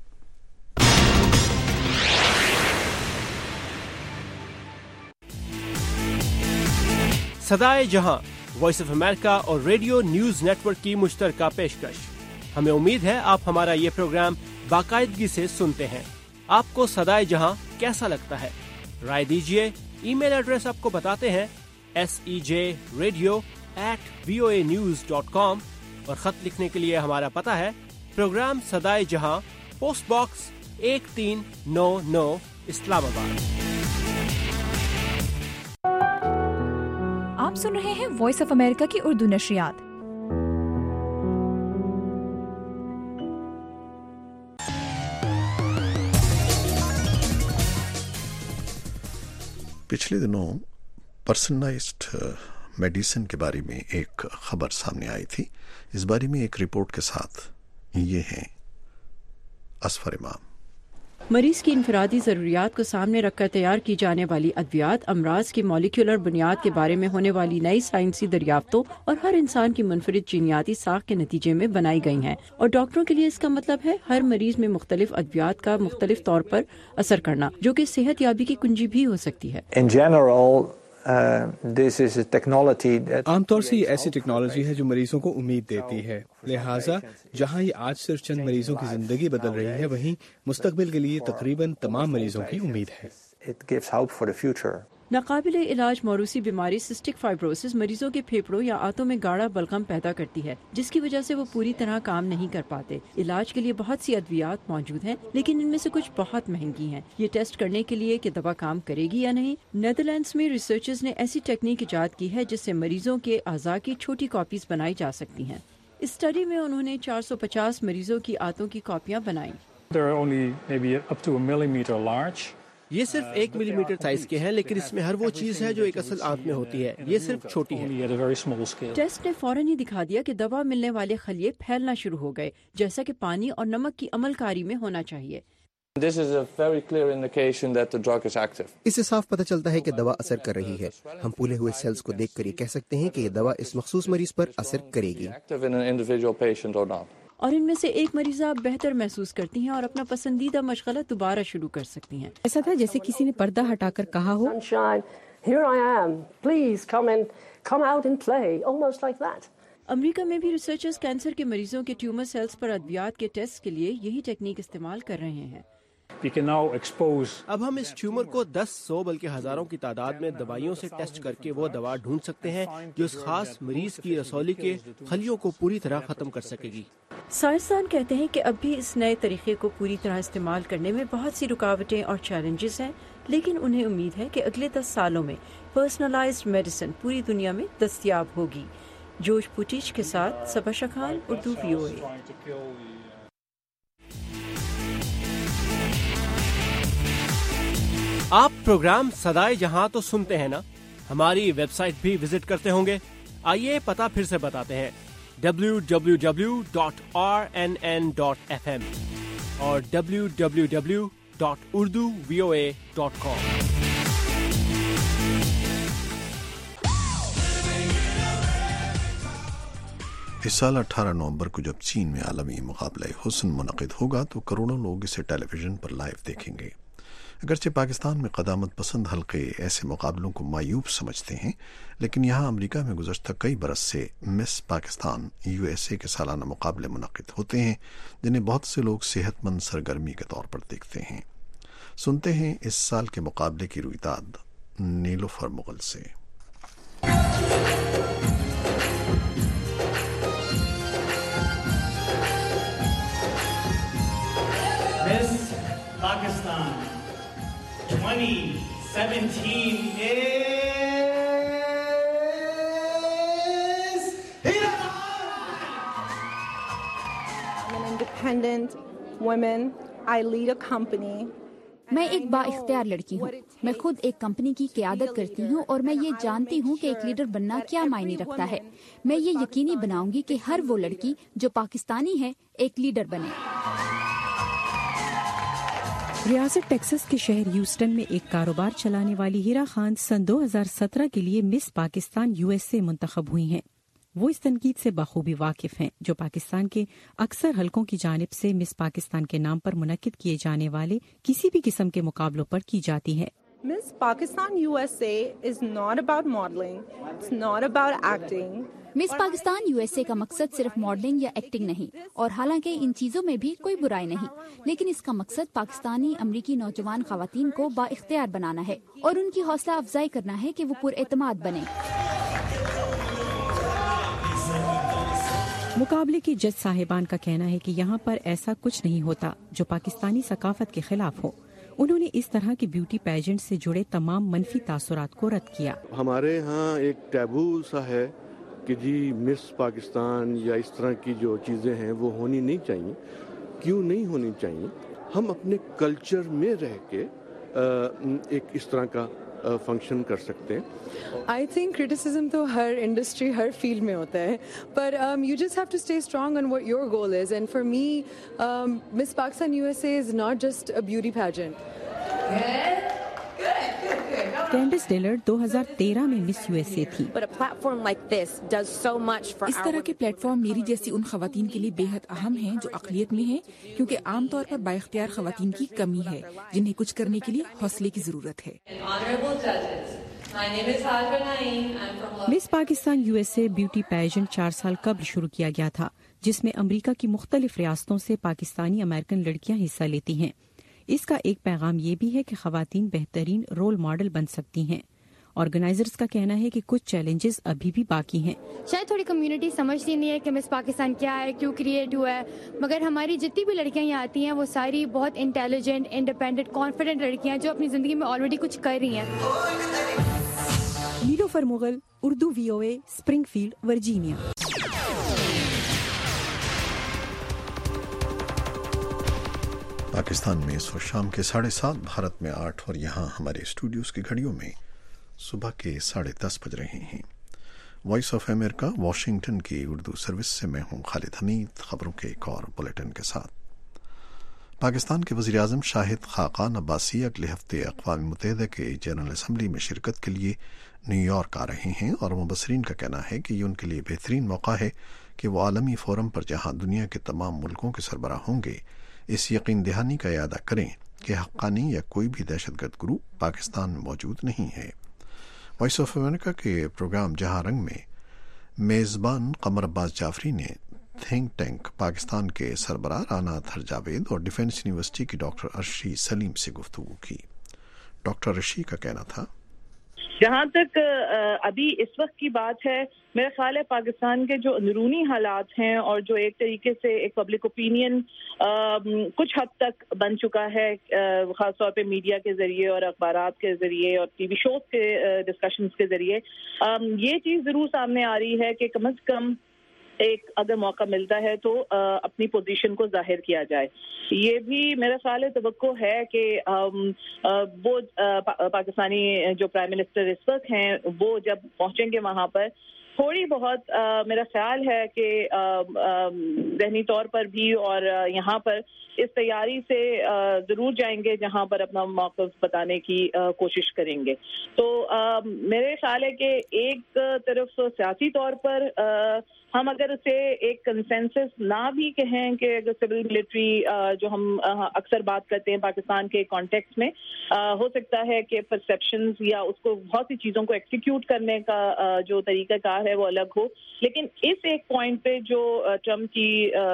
صدائے جہاں وائس آف امریکہ اور ریڈیو نیوز نیٹ ورک کی مشترکہ پیشکش. ہمیں امید ہے آپ ہمارا یہ پروگرام باقاعدگی سے سنتے ہیں. آپ کو صدائے جہاں کیسا لگتا ہے؟ رائے دیجیے. ای میل ایڈریس آپ کو بتاتے ہیں sej.radio@voanews.com اور خط لکھنے کے لیے ہمارا پتہ ہے پروگرام صدائے جہاں، پوسٹ باکس 1399، اسلام آباد. آپ سن رہے ہیں وائس آف امریکہ کی اردو نشریات. پچھلے دنوں پرسنلائزڈ میڈیسن کے بارے میں ایک خبر سامنے آئی تھی. اس بارے میں ایک رپورٹ کے ساتھ یہ ہیں اسفر امام. مریض کی انفرادی ضروریات کو سامنے رکھ کر تیار کی جانے والی ادویات امراض کی مالیکولر بنیاد کے بارے میں ہونے والی نئی سائنسی دریافتوں اور ہر انسان کی منفرد جینیاتی ساخت کے نتیجے میں بنائی گئی ہیں، اور ڈاکٹروں کے لیے اس کا مطلب ہے ہر مریض میں مختلف ادویات کا مختلف طور پر اثر کرنا، جو کہ صحت یابی کی کنجی بھی ہو سکتی ہے. عام طور سے یہ ایسی ٹیکنالوجی ہے جو مریضوں کو امید دیتی ہے. لہٰذا جہاں یہ آج صرف چند مریضوں کی زندگی بدل رہی ہے، وہیں مستقبل کے لیے تقریباً تمام مریضوں کی امید ہے. ناقابل علاج موروثی بیماری سسٹک فائبروسس مریضوں کے پھیپھڑوں یا آنتوں میں گاڑھا بلغم پیدا کرتی ہے، جس کی وجہ سے وہ پوری طرح کام نہیں کر پاتے. علاج کے لیے بہت سی ادویات موجود ہیں، لیکن ان میں سے کچھ بہت مہنگی ہیں. یہ ٹیسٹ کرنے کے لیے کہ دوا کام کرے گی یا نہیں، نیدرلینڈز میں ریسرچرز نے ایسی ٹیکنیک ایجاد کی ہے جس سے مریضوں کے اعضاء کی چھوٹی کاپیز بنائی جا سکتی ہیں. اس اسٹڈی میں انہوں نے 450 مریضوں کی آنتوں کی کاپیاں بنائیں. They're only maybe up to 1 millimeter large. یہ صرف 1 ملی میٹر سائز کے ہیں، لیکن اس میں ہر وہ چیز ہے جو ایک اصل آنت میں ہوتی ہے، یہ صرف چھوٹی ہے۔ ٹیسٹ نے فوراً ہی دکھا دیا کہ دوا ملنے والے خلیے پھیلنا شروع ہو گئے، جیسا کہ پانی اور نمک کی عمل کاری میں ہونا چاہیے۔ اس سے صاف پتہ چلتا ہے کہ دوا اثر کر رہی ہے۔ ہم پھولے ہوئے سیلز کو دیکھ کر یہ کہہ سکتے ہیں کہ یہ دوا اس مخصوص مریض پر اثر کرے گی۔ اور ان میں سے ایک مریضہ آپ بہتر محسوس کرتی ہیں اور اپنا پسندیدہ مشغلہ دوبارہ شروع کر سکتی ہیں۔ ایسا تھا جیسے کسی نے پردہ ہٹا کر کہا ہو امریکہ میں بھی ریسرچرز کینسر کے مریضوں کے ٹیومر سیلز پر ادویات کے ٹیسٹ کے لیے یہی ٹیکنیک استعمال کر رہے ہیں۔ اب ہم اس ٹیومر کو 10 100 بلکہ ہزاروں کی تعداد میں دوائیوں سے ٹیسٹ کر کے وہ دوا ڈھونڈ سکتے ہیں جو اس خاص مریض کی رسولی کے خلیوں کو پوری طرح ختم کر سکے گی۔ سائنسدان کہتے ہیں کہ اب بھی اس نئے طریقے کو پوری طرح استعمال کرنے میں بہت سی رکاوٹیں اور چیلنجز ہیں، لیکن انہیں امید ہے کہ اگلے 10 سالوں میں پرسنلائزڈ میڈیسن پوری دنیا میں دستیاب ہوگی۔ جوش پوٹیچ کے ساتھ صبا شخان، اردو VOA۔ آپ پروگرام صدائے جہاں تو سنتے ہیں نا، ہماری ویب سائٹ بھی وزٹ کرتے ہوں گے۔ آئیے پتہ پھر سے بتاتے ہیں، www.rnn.fm اور www.urduvoa.com۔ اس سال 18 نومبر کو جب چین میں عالمی مقابلہ حسن منعقد ہوگا تو کروڑوں لوگ اسے ٹیلی ویژن پر لائیو دیکھیں گے۔ اگرچہ پاکستان میں قدامت پسند حلقے ایسے مقابلوں کو معیوب سمجھتے ہیں، لیکن یہاں امریکہ میں گزشتہ کئی برس سے مس پاکستان USA کے سالانہ مقابلے منعقد ہوتے ہیں، جنہیں بہت سے لوگ صحت مند سرگرمی کے طور پر دیکھتے ہیں۔ سنتے ہیں اس سال کے مقابلے کی رویداد نیلوفر مغل سے۔ Miss Pakistan 2017 is Hira! I'm an independent woman. I lead a company. میں ایک با اختیار لڑکی ہوں، میں خود ایک کمپنی کی قیادت کرتی ہوں اور میں یہ جانتی ہوں کہ ایک لیڈر بننا کیا معنی رکھتا ہے۔ میں یہ یقینی بناؤں گی کہ ہر وہ لڑکی جو پاکستانی ہے ایک لیڈر بنے۔ ریاست ٹیکساس کے شہر ہیوسٹن میں ایک کاروبار چلانے والی ہیرا خان سن 2017 کے لیے مس پاکستان USA منتخب ہوئی ہیں۔ وہ اس تنقید سے بخوبی واقف ہیں جو پاکستان کے اکثر حلقوں کی جانب سے مس پاکستان کے نام پر منعقد کیے جانے والے کسی بھی قسم کے مقابلوں پر کی جاتی ہے۔ Miss Pakistan USA is not about modeling. It's not about acting. Miss Pakistan USA کا مقصد صرف ماڈلنگ یا ایکٹنگ نہیں، اور حالانکہ ان چیزوں میں بھی کوئی برائی نہیں، لیکن اس کا مقصد پاکستانی امریکی نوجوان خواتین کو با اختیار بنانا ہے اور ان کی حوصلہ افزائی کرنا ہے کہ وہ پر اعتماد بنے۔ مقابلے کے جج صاحبان کا کہنا ہے کہ یہاں پر ایسا کچھ نہیں ہوتا جو پاکستانی ثقافت کے خلاف ہو۔ انہوں نے اس طرح کے بیوٹی پیجنٹ سے جڑے تمام منفی تاثرات کو رد کیا۔ ہمارے ہاں ایک ٹیبو سا ہے کہ جی مس پاکستان یا اس طرح کی جو چیزیں ہیں وہ ہونی نہیں چاہیے۔ کیوں نہیں ہونی چاہیے؟ ہم اپنے کلچر میں رہ کے ایک اس طرح کا فنکشن کر سکتے ہیں۔ آئی تھنک کرٹیسزم تو ہر انڈسٹری ہر فیلڈ میں ہوتا ہے، پر you just have to stay strong on what your goal is, and for me Miss Pakistan USA is not just a beauty pageant. Candace ڈیلر 2013 میں مس USA تھی۔ اس طرح کے پلیٹ فارم میری جیسی ان خواتین کے لیے بے حد اہم ہیں جو اقلیت میں ہیں، کیونکہ عام طور پر بااختیار خواتین کی کمی ہے جنہیں کچھ کرنے کے لیے حوصلے کی ضرورت ہے۔ Miss Pakistan USA beauty pageant 4 سال قبل شروع کیا گیا تھا، جس میں امریکہ کی مختلف ریاستوں سے پاکستانی امریکن لڑکیاں حصہ لیتی ہیں۔ اس کا ایک پیغام یہ بھی ہے کہ خواتین بہترین رول ماڈل بن سکتی ہیں۔ آرگنائزرز کا کہنا ہے کہ کچھ چیلنجز ابھی بھی باقی ہیں۔ شاید تھوڑی کمیونٹی سمجھتی نہیں ہے کہ مس پاکستان کیا ہے، کیوں کریٹ ہوا ہے، مگر ہماری جتنی بھی لڑکیاں یہاں آتی ہیں وہ ساری بہت انٹیلیجنٹ، انڈیپینڈنٹ، کانفیڈنٹ لڑکیاں جو اپنی زندگی میں آلریڈی کچھ کر رہی ہیں۔ Nilofar Mughal, Urdu VOA، Springfield, Virginia. Pakistan में इस वक्त शाम के 7:30, भारत में 8 और यहाँ हमारे स्टूडियोज की घड़ियों में सुबह के 10:30 बज रहे हैं। वॉइस ऑफ अमेरिका वाशिंगटन की उर्दू सर्विस से मैं हूँ खालिद हमीद। खबरों के एक और बुलेटिन के साथ। पाकिस्तान के वज़ीर आज़म शाहिद खाकान अब्बासी अगले हफ्ते अक़वाम मुत्तहिदा के जनरल असम्बली में शिरकत के लिए न्यूयॉर्क आ रहे हैं और मुबसरीन का कहना है कि ये उनके लिए बेहतरीन मौका है कि वो आलमी फोरम पर जहाँ दुनिया के तमाम मुल्कों के सरबराह होंगे, इस यकीन दहानी का इरादा करें कि हक्कानी या कोई भी दहशतगर्द ग्रुप पाकिस्तान में मौजूद नहीं है। वॉइस ऑफ अमेरिका के प्रोग्राम जहां रंग में मेज़बान कमर अब्बास जाफरी ने थिंक टैंक पाकिस्तान के सरबराह राना अतहर जावेद और डिफेंस यूनिवर्सिटी की डॉक्टर अर्शी सलीम से गुफ्तगू की। डॉक्टर अर्शी का कहना था, जहाँ तक अभी इस वक्त की बात है, मेरा ख्याल है पाकिस्तान के जो अंदरूनी हालात हैं और जो एक तरीके से एक पब्लिक ओपिनियन कुछ हद तक बन चुका है, ख़ास तौर पे मीडिया के ज़रिए और अखबारात के ज़रिए और टीवी शोज़ के डिस्कशंस के ज़रिए, ये चीज़ ज़रूर सामने आ रही है कि कम से कम एक अगर मौका मिलता है तो अपनी पोजीशन को जाहिर किया जाए। ये भी मेरा ख्याल है तवक्को है कि वो पाकिस्तानी जो प्राइम मिनिस्टर इस वक्त हैं वो जब पहुंचेंगे वहां पर थोड़ी बहुत मेरा ख्याल है कि ज़हनी तौर पर भी और यहाँ पर इस तैयारी से ज़रूर जाएंगे जहाँ पर अपना मौक़िफ़ बताने की कोशिश करेंगे। तो मेरे ख्याल है कि एक तरफ सियासी तौर पर हम अगर उसे एक कंसेंसस ना भी कहें कि अगर सिविल मिलिट्री जो हम अक्सर बात करते हैं पाकिस्तान के कॉन्टेक्स्ट में, हो सकता है कि परसेप्शंस या उसको बहुत सी चीज़ों को एक्सिक्यूट करने का जो तरीक़ाकार है वो अलग हो, लेकिन इस एक पॉइंट पे जो ट्रम्प की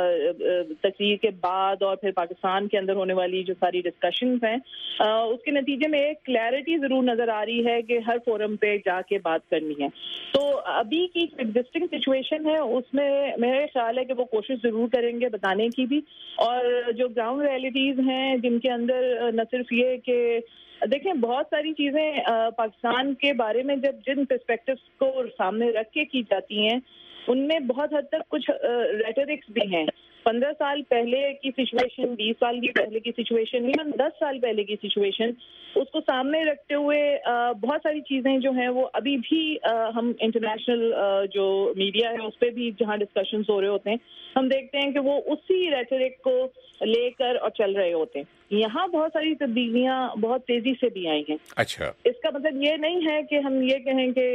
तकरीर के बाद और फिर पाकिस्तान के अंदर होने वाली जो सारी डिस्कशंस हैं उसके नतीजे में एक क्लैरिटी ज़रूर नज़र आ रही है कि हर फोरम पे जाके बात करनी है। तो अभी की एग्जिस्टिंग सिचुएशन है उसमें मेरे ख्याल है कि वो कोशिश ज़रूर करेंगे बताने की भी, और जो ग्राउंड रियलिटीज़ हैं जिनके अंदर न सिर्फ ये कि देखें बहुत सारी चीज़ें पाकिस्तान के बारे में जब जिन पर्सपेक्टिव्स को सामने रख के की जाती हैं उनमें बहुत हद तक कुछ रेटरिक्स भी हैं। 15 साल पहले की सिचुएशन, 20 साल की पहले की सिचुएशन, इवन 10 साल पहले की सिचुएशन, उसको सामने रखते हुए बहुत सारी चीज़ें जो हैं वो अभी भी हम इंटरनेशनल जो मीडिया है उस पर भी जहाँ डिस्कशंस हो रहे होते हैं हम देखते हैं कि वो उसी रेटरिक को लेकर और चल रहे होते हैं। यहाँ बहुत सारी तब्दीलियाँ बहुत तेज़ी से भी आई हैं। अच्छा, इसका मतलब ये नहीं है कि हम ये कहें कि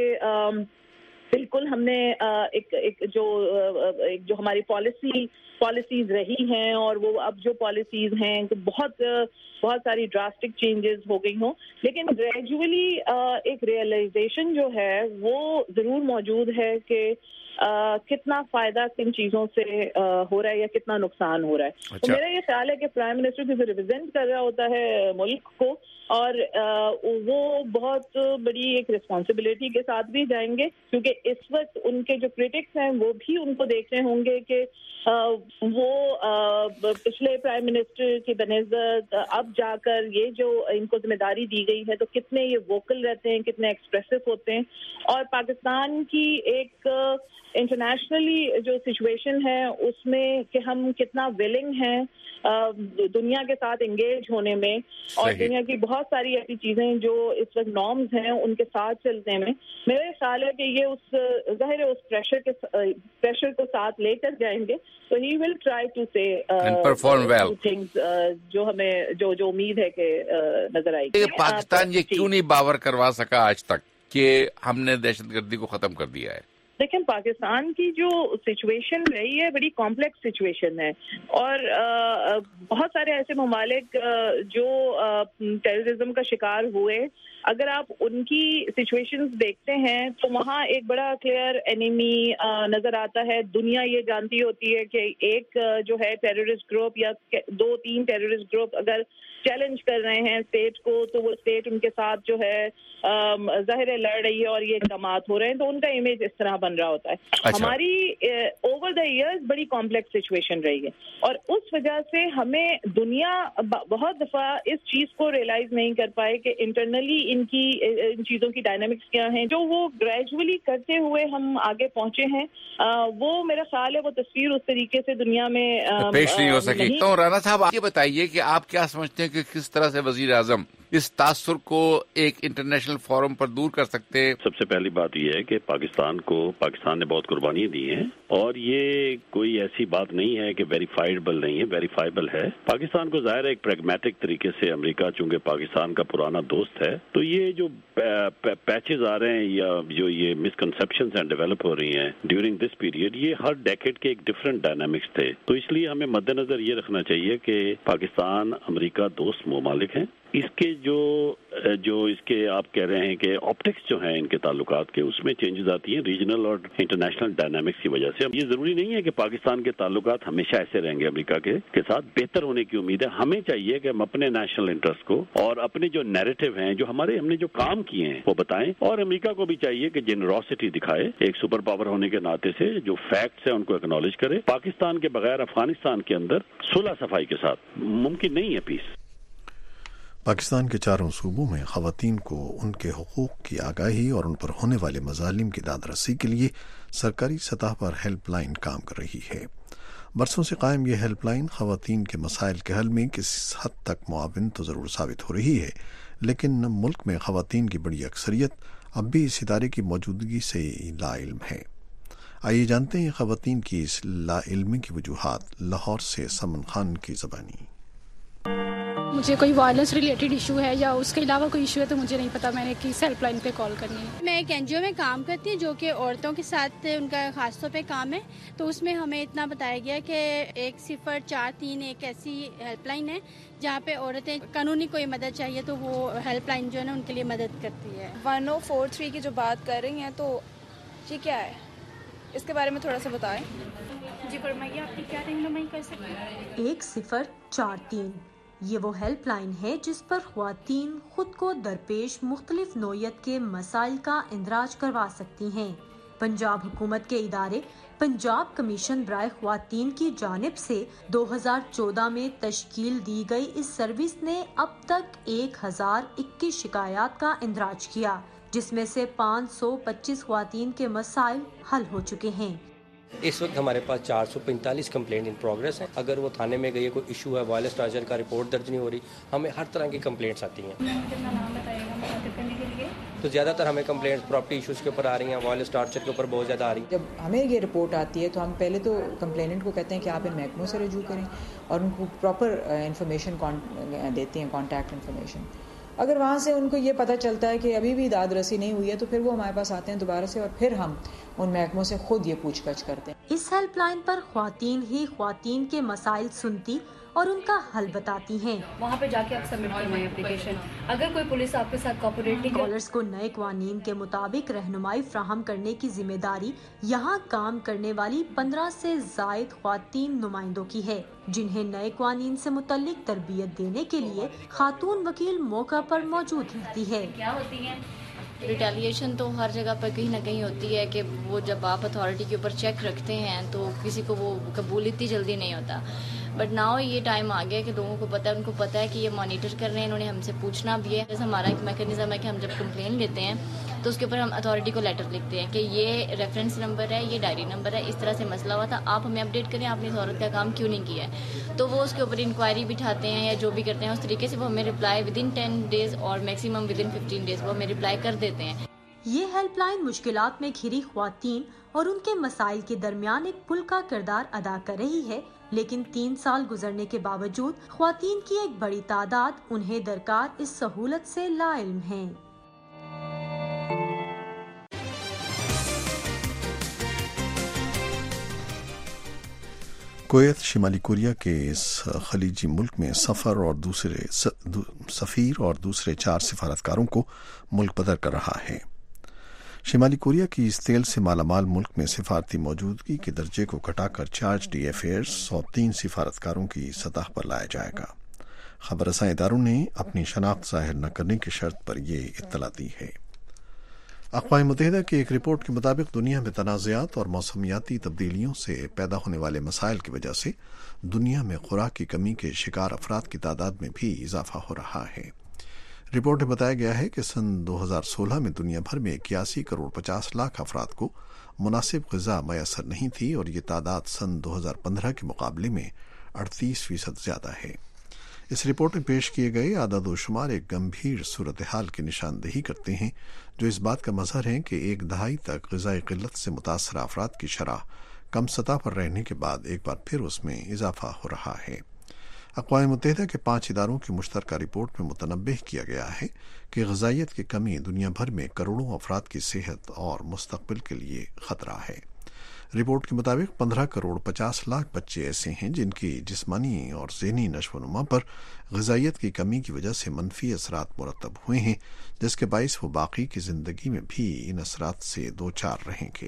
बिल्कुल हमने एक जो हमारी पॉलिसीज रही हैं और वो अब जो पॉलिसीज हैं तो बहुत सारी ड्रास्टिक चेंजेस हो गई हों, लेकिन ग्रेजुअली एक रियलाइजेशन जो है वो ज़रूर मौजूद है कि कितना फ़ायदा किन चीज़ों से हो रहा है या कितना नुकसान हो रहा है। अच्छा। तो मेरा ये ख्याल है कि प्राइम मिनिस्टर जो रिप्रेजेंट कर रहा होता है मुल्क को और वो बहुत बड़ी एक रिस्पॉन्सिबिलिटी के साथ भी जाएंगे, क्योंकि इस वक्त उनके जो क्रिटिक्स हैं वो भी उनको देख रहे होंगे कि वो पिछले प्राइम मिनिस्टर की बनिस्बत अब जाकर ये जो इनको जिम्मेदारी दी गई है तो कितने ये वोकल रहते हैं, कितने एक्सप्रेसिव होते हैं, और पाकिस्तान की एक इंटरनेशनली जो सिचुएशन है उसमें कि हम कितना विलिंग हैं दुनिया के साथ एंगेज होने में और दुनिया की बहुत सारी ऐसी चीज़ें जो इस वक्त नॉर्म्स हैं उनके साथ चलने में। मेरे ख्याल है कि ये उस ज़ाहिर है उस प्रेशर को साथ लेकर जाएंगे, तो he will try to say perform well things जो हमें जो उम्मीद है कि नजर आएगी। पाकिस्तान ये क्यों नहीं बावर करवा सका आज तक कि हमने दहशतगर्दी को खत्म कर दिया है? देखें, पाकिस्तान की जो सिचुएशन रही है बड़ी कॉम्प्लेक्स सिचुएशन है और बहुत सारे ऐसे ममालिक जो टेररिज्म का शिकार हुए, अगर आप उनकी सिचुएशंस देखते हैं तो वहाँ एक बड़ा क्लियर एनिमी नज़र आता है। दुनिया ये जानती होती है कि एक जो है टेररिस्ट ग्रुप या 2-3 टेररिस्ट ग्रुप अगर चैलेंज कर रहे हैं स्टेट को तो वो स्टेट उनके साथ जो है ज़ाहिर है लड़ रही है और ये इक़दामात हो रहे हैं, तो उनका इमेज इस तरह بن رہا ہوتا ہے. ہماری اوور دا ایئرز بڑی کمپلیکس سچویشن رہی ہے اور اس وجہ سے ہمیں دنیا بہت دفعہ اس چیز کو ریئلائز نہیں کر پائے کہ انٹرنلی ان چیزوں کی ڈائنامکس کیا ہیں. جو وہ گریجولی کرتے ہوئے ہم آگے پہنچے ہیں وہ میرا خیال ہے وہ تصویر اس طریقے سے دنیا میں پیش نہیں ہو سکی. تو رانا صاحب آپ یہ بتائیے کہ آپ کیا سمجھتے ہیں کہ کس طرح سے وزیر اعظم اس تاثر کو ایک انٹرنیشنل فورم پر دور کر سکتے ہیں؟ سب سے پہلی بات یہ ہے کہ پاکستان نے بہت قربانیاں دی ہیں اور یہ کوئی ایسی بات نہیں ہے کہ ویریفائیبل نہیں ہے، ویریفائیبل ہے. پاکستان کو ظاہر ہے ایک پریگمیٹک طریقے سے امریکہ چونکہ پاکستان کا پرانا دوست ہے تو یہ جو پیچز آ رہے ہیں یا جو یہ مسکنسیپشنز ہیں ڈیولپ ہو رہی ہیں ڈیورنگ دس پیریڈ، یہ ہر ڈیکیڈ کے ایک ڈفرینٹ ڈائنامکس تھے. تو اس لیے ہمیں مد نظر یہ رکھنا چاہیے کہ پاکستان امریکہ دوست ممالک ہیں. اس کے جو اس کے آپ کہہ رہے ہیں کہ آپٹکس جو ہیں ان کے تعلقات کے اس میں چینجز آتی ہیں ریجنل اور انٹرنیشنل ڈائنامکس کی وجہ سے. یہ ضروری نہیں ہے کہ پاکستان کے تعلقات ہمیشہ ایسے رہیں گے امریکہ کے ساتھ، بہتر ہونے کی امید ہے. ہمیں چاہیے کہ ہم اپنے نیشنل انٹرسٹ کو اور اپنے جو نیریٹو ہیں جو ہم نے جو کام کیے ہیں وہ بتائیں، اور امریکہ کو بھی چاہیے کہ جنروسٹی دکھائے ایک سپر پاور ہونے کے ناطے سے، جو فیکٹس ہیں ان کو اکنالج کرے. پاکستان کے بغیر افغانستان کے اندر صلح صفائی کے ساتھ ممکن نہیں ہے پیس. پاکستان کے چاروں صوبوں میں خواتین کو ان کے حقوق کی آگاہی اور ان پر ہونے والے مظالم کی داد رسی کے لیے سرکاری سطح پر ہیلپ لائن کام کر رہی ہے. برسوں سے قائم یہ ہیلپ لائن خواتین کے مسائل کے حل میں کس حد تک معاون تو ضرور ثابت ہو رہی ہے، لیکن ملک میں خواتین کی بڑی اکثریت اب بھی اس ادارے کی موجودگی سے لا علم ہے. آئیے جانتے ہیں خواتین کی اس لا علمی کی وجوہات. لاہور سے سمن خان کی زبانی. مجھے کوئی وائلنس ریلیٹڈ ایشو ہے یا اس کے علاوہ کوئی ایشو ہے تو مجھے نہیں پتا میں نے کس ہیلپ لائن پہ کال کرنی ہے. میں ایک NGO میں کام کرتی ہوں جو کہ عورتوں کے ساتھ ان کا خاص طور پہ کام ہے. تو اس میں ہمیں اتنا بتایا گیا کہ 1043 ایک ایسی ہیلپ لائن ہے جہاں پہ عورتیں قانونی کوئی مدد چاہیے تو وہ ہیلپ لائن جو ہے نا ان کے لیے مدد کرتی ہے. 1043 کی جو بات کر رہی ہیں تو یہ کیا ہے، اس کے بارے میں تھوڑا سا بتائیں. جی فرمائیے، آپ کی کیا رہنمائی کر سکتے ہیں؟ 1043 یہ وہ ہیلپ لائن ہے جس پر خواتین خود کو درپیش مختلف نوعیت کے مسائل کا اندراج کروا سکتی ہیں. پنجاب حکومت کے ادارے پنجاب کمیشن برائے خواتین کی جانب سے 2014 میں تشکیل دی گئی اس سروس نے اب تک 1021 شکایات کا اندراج کیا، جس میں سے 525 خواتین کے مسائل حل ہو چکے ہیں. اس وقت ہمارے پاس 445 کمپلینٹ ان پروگریس ہیں. اگر وہ تھانے میں گئی کوئی ایشو ہے، وائلنس ٹارچر کا رپورٹ درج نہیں ہو رہی، ہمیں ہر طرح کی کمپلینٹس آتی ہیں. تو زیادہ تر ہمیں کمپلینٹس پراپرٹی ایشوز کے اوپر آ رہی ہیں، وائلنس ٹارچر کے اوپر بہت زیادہ آ رہی ہیں. جب ہمیں یہ رپورٹ آتی ہے تو ہم پہلے تو کمپلیننٹ کو کہتے ہیں کہ آپ ان محکموں سے رجوع کریں اور ان کو پراپر انفارمیشن دیتے ہیں، کانٹیکٹ انفارمیشن. اگر وہاں سے ان کو یہ پتہ چلتا ہے کہ ابھی بھی داد رسی نہیں ہوئی ہے تو پھر وہ ہمارے پاس آتے ہیں دوبارہ سے اور پھر ہم ان محکموں سے خود یہ پوچھ گچھ کرتے ہیں. اس ہیلپ لائن پر خواتین ہی خواتین کے مسائل سنتی اور ان کا حل بتاتی ہیں. وہاں پہ جا کے آپ سبمٹ کروائیں اپلیکیشن. اگر کوئی پولیس آپ کے ساتھ کوآپریٹ نہیں کالرز کو نئے قوانین کے مطابق رہنمائی فراہم کرنے کی ذمہ داری یہاں کام کرنے والی 15 سے زائد خواتین نمائندوں کی ہے، جنہیں نئے قوانین سے متعلق تربیت دینے کے لیے خاتون وکیل موقع پر موجود رہتی ہے. کیا ہوتی ہیں ریٹیلیشن تو ہر جگہ پر کہیں نہ کہیں ہوتی ہے کہ وہ جب آپ اتھارٹی کے اوپر چیک رکھتے ہیں تو کسی کو وہ قبول اتنی جلدی نہیں ہوتا. بٹ ناؤ یہ ٹائم آ گیا کہ لوگوں کو پتہ ہے، ان کو پتہ ہے کہ یہ مانیٹر کر رہے ہیں، انہوں نے ہم سے پوچھنا بھی ہے. جیسے ہمارا ایک میکینزم ہے کہ ہم جب کمپلین لیتے ہیں تو اس کے اوپر ہم اتھارٹی کو لیٹر لکھتے ہیں کہ یہ ریفرنس نمبر ہے، یہ ڈائری نمبر ہے، اس طرح سے مسئلہ ہوا تھا، آپ ہمیں اپڈیٹ کریں، آپ نے اس عورت کا کام کیوں نہیں کیا ہے. تو وہ اس کے اوپر انکوائری بٹھاتے ہیں یا جو بھی کرتے ہیں اس طریقے سے وہ ہمیں رپلائی ودن 10 ڈیز اور میکسیمم ودن 15 ڈیز وہ ہمیں رپلائی کر دیتے ہیں. یہ ہیلپ لائن مشکلات میں گھری خواتین اور ان کے مسائل کے درمیان ایک پل کا کردار ادا کر رہی ہے، لیکن 3 سال گزرنے کے باوجود خواتین کی ایک بڑی تعداد انہیں درکار اس سہولت سے لا علم ہیں. کویت شمالی کوریا کے اس خلیجی ملک میں سفیر اور دوسرے 4 سفارتکاروں کو ملک بدر کر رہا ہے. شمالی کوریا کی اس تیل سے مالا مال ملک میں سفارتی موجودگی کے درجے کو گھٹا کر چارج ڈی افیئرز 103 سفارتکاروں کی سطح پر لایا جائے گا. خبر رساں اداروں نے اپنی شناخت ظاہر نہ کرنے کی شرط پر یہ اطلاع دی ہے. اقوام متحدہ کی ایک رپورٹ کے مطابق دنیا میں تنازعات اور موسمیاتی تبدیلیوں سے پیدا ہونے والے مسائل کی وجہ سے دنیا میں خوراک کی کمی کے شکار افراد کی تعداد میں بھی اضافہ ہو رہا ہے۔ رپورٹ میں بتایا گیا ہے کہ سن 2016 میں دنیا بھر میں 81 کروڑ 50 لاکھ افراد کو مناسب غذا میسر نہیں تھی، اور یہ تعداد سن 2015 کے مقابلے میں 38% زیادہ ہے۔ اس رپورٹ میں پیش کیے گئے اعداد و شمار ایک گمبھیر صورتحال کی نشاندہی کرتے ہیں، جو اس بات کا مظہر ہے کہ ایک دہائی تک غذائی قلت سے متاثرہ افراد کی شرح کم سطح پر رہنے کے بعد ایک بار پھر اس میں اضافہ ہو رہا ہے۔ اقوام متحدہ کے 5 اداروں کی مشترکہ رپورٹ میں متنبہ کیا گیا ہے کہ غذائیت کی کمی دنیا بھر میں کروڑوں افراد کی صحت اور مستقبل کے لیے خطرہ ہے۔ رپورٹ کے مطابق 15 کروڑ 50 لاکھ بچے ایسے ہیں جن کی جسمانی اور ذہنی نشو و نما پر غذائیت کی کمی کی وجہ سے منفی اثرات مرتب ہوئے ہیں، جس کے باعث وہ باقی کی زندگی میں بھی ان اثرات سے دوچار رہیں گے۔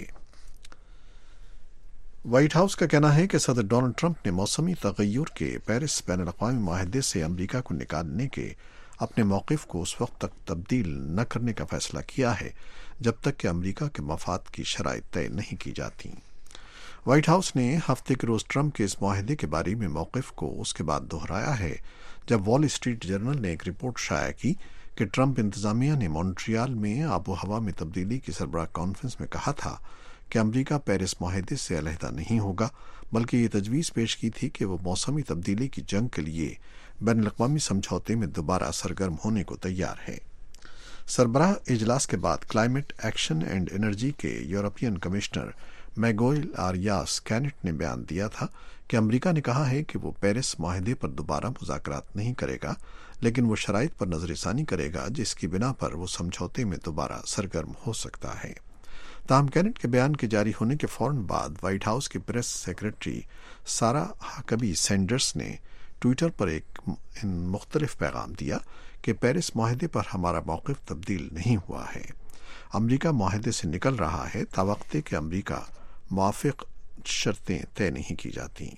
وائٹ ہاؤس کا کہنا ہے کہ صدر ڈونلڈ ٹرمپ نے موسمی تغیر کے پیرس بین الاقوامی معاہدے سے امریکہ کو نکالنے کے اپنے موقف کو اس وقت تک تبدیل نہ کرنے کا فیصلہ کیا ہے جب تک کہ امریکہ کے مفاد کی شرائط طے نہیں کی جاتی۔ وائٹ ہاؤس نے ہفتے کے روز ٹرمپ کے اس معاہدے کے بارے میں موقف کو اس کے بعد دہرایا ہے جب وال اسٹریٹ جرنل نے ایک رپورٹ شائع کی کہ ٹرمپ انتظامیہ نے مونٹریال میں آب و ہوا میں تبدیلی کی سربراہ کانفرنس میں کہا تھا کہ امریکہ پیرس معاہدے سے علیحدہ نہیں ہوگا، بلکہ یہ تجویز پیش کی تھی کہ وہ موسمی تبدیلی کی جنگ کے لیے بین الاقوامی سمجھوتے میں دوبارہ سرگرم ہونے کو تیار ہے۔ سربراہ اجلاس کے بعد کلائمیٹ ایکشن اینڈ انرجی کے European commissioner Miguel Arias Canete نے بیان دیا تھا کہ امریکہ نے کہا ہے کہ وہ پیرس معاہدے پر دوبارہ مذاکرات نہیں کرے گا، لیکن وہ شرائط پر نظر ثانی کرے گا جس کی بنا پر وہ سمجھوتے میں دوبارہ سرگرم ہو سکتا ہے۔ تاہم کینٹ کے بیان کے جاری ہونے کے فوراً بعد وائٹ ہاؤس کی press secretary Sarah Huckabee senders نے ٹویٹر پر ایک مختلف پیغام دیا کہ پیرس معاہدے پر ہمارا موقف تبدیل نہیں ہوا ہے۔ امریکہ معاہدے سے نکل رہا ہے تاوقتے کہ امریکہ موافق شرطیں طے نہیں کی جاتی۔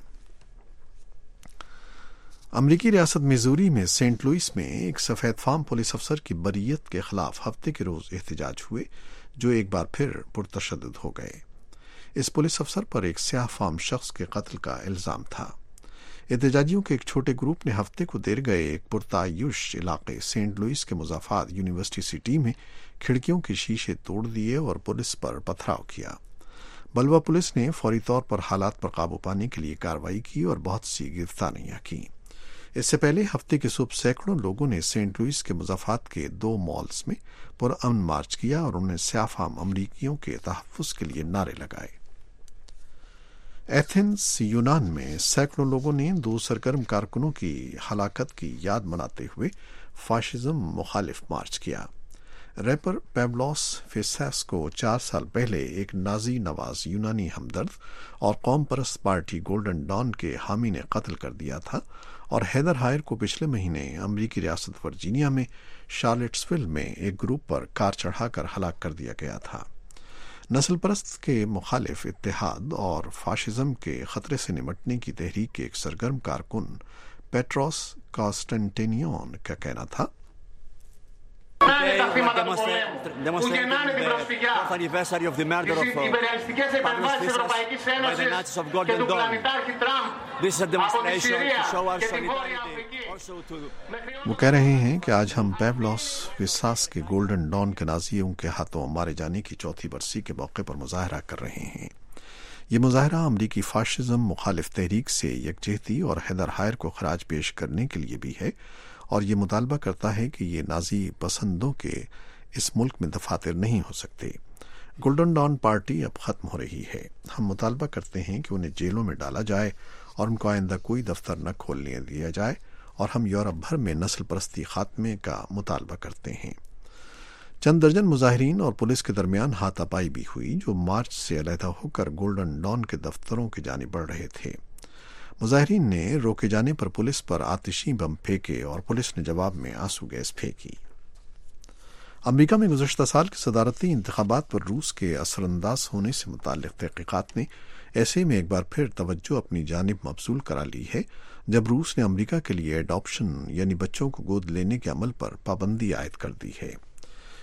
امریکی ریاست میزوری میں سینٹ لوئس میں ایک سفید فام پولیس افسر کی بریت کے خلاف ہفتے کے روز احتجاج ہوئے جو ایک بار پھر پرتشدد ہو گئے۔ اس پولیس افسر پر ایک سیاہ فام شخص کے قتل کا الزام تھا۔ احتجاجیوں کے ایک چھوٹے گروپ نے ہفتے کو دیر گئے ایک پرتعیش علاقے سینٹ لوئس کے مضافات یونیورسٹی سٹی میں کھڑکیوں کے شیشے توڑ دیے اور پولیس پر پتھراؤ کیا۔ بلوا پولیس نے فوری طور پر حالات پر قابو پانے کے لیے کارروائی کی اور بہت سی گرفتاریاں کی۔ اس سے پہلے ہفتے کی صبح سینکڑوں لوگوں نے سینٹ لوئس کے مضافات کے 2 مالز میں پرامن مارچ کیا اور انہوں نے سیاہ فام امریکیوں کے تحفظ کے لیے نعرے لگائے۔ ایتھنز یونان میں سینکڑوں لوگوں نے 2 سرگرم کارکنوں کی ہلاکت کی یاد مناتے ہوئے فاشزم مخالف مارچ کیا۔ ریپر پیبلوس فیساس کو 4 سال پہلے ایک نازی نواز یونانی ہمدرد اور قوم پرست پارٹی گولڈن ڈان کے حامی نے قتل کر دیا تھا، اور ہیدر ہائر کو پچھلے مہینے امریکی ریاست ورجینیا میں شارلٹسویل میں ایک گروپ پر کار چڑھا کر ہلاک کر دیا گیا تھا۔ نسل پرست کے مخالف اتحاد اور فاشزم کے خطرے سے نمٹنے کی تحریک کے ایک سرگرم کارکن پیٹروس کاسٹنٹینیون کا کہنا تھا وہ کہہ رہے ہیں کہ آج ہم پیبلوس فیساس کے گولڈن ڈان کے نازیوں کے ہاتھوں مارے جانے کی 4تھی برسی کے موقع پر مظاہرہ کر رہے ہیں۔ یہ مظاہرہ امریکی فاشزم مخالف تحریک سے یکجہتی اور ہیدر ہائر کو خراج پیش کرنے کے لیے بھی ہے، اور یہ مطالبہ کرتا ہے کہ یہ نازی پسندوں کے اس ملک میں دفاتر نہیں ہو سکتے۔ گولڈن ڈان پارٹی اب ختم ہو رہی ہے۔ ہم مطالبہ کرتے ہیں کہ انہیں جیلوں میں ڈالا جائے اور ان کو آئندہ کوئی دفتر نہ کھولنے دیا جائے، اور ہم یورپ بھر میں نسل پرستی خاتمے کا مطالبہ کرتے ہیں۔ چند درجن مظاہرین اور پولیس کے درمیان ہاتھا پائی بھی ہوئی جو مارچ سے علیحدہ ہو کر گولڈن ڈان کے دفتروں کی جانب بڑھ رہے تھے۔ مظاہرین نے روکے جانے پر پولیس پر آتشی بم پھینکے اور پولیس نے جواب میں آنسو گیس پھینکی۔ امریکہ میں گزشتہ سال کے صدارتی انتخابات پر روس کے اثر انداز ہونے سے متعلق تحقیقات نے ایسے میں ایک بار پھر توجہ اپنی جانب مبذول کرا لی ہے جب روس نے امریکہ کے لیے ایڈاپشن یعنی بچوں کو گود لینے کے عمل پر پابندی عائد کر دی ہے۔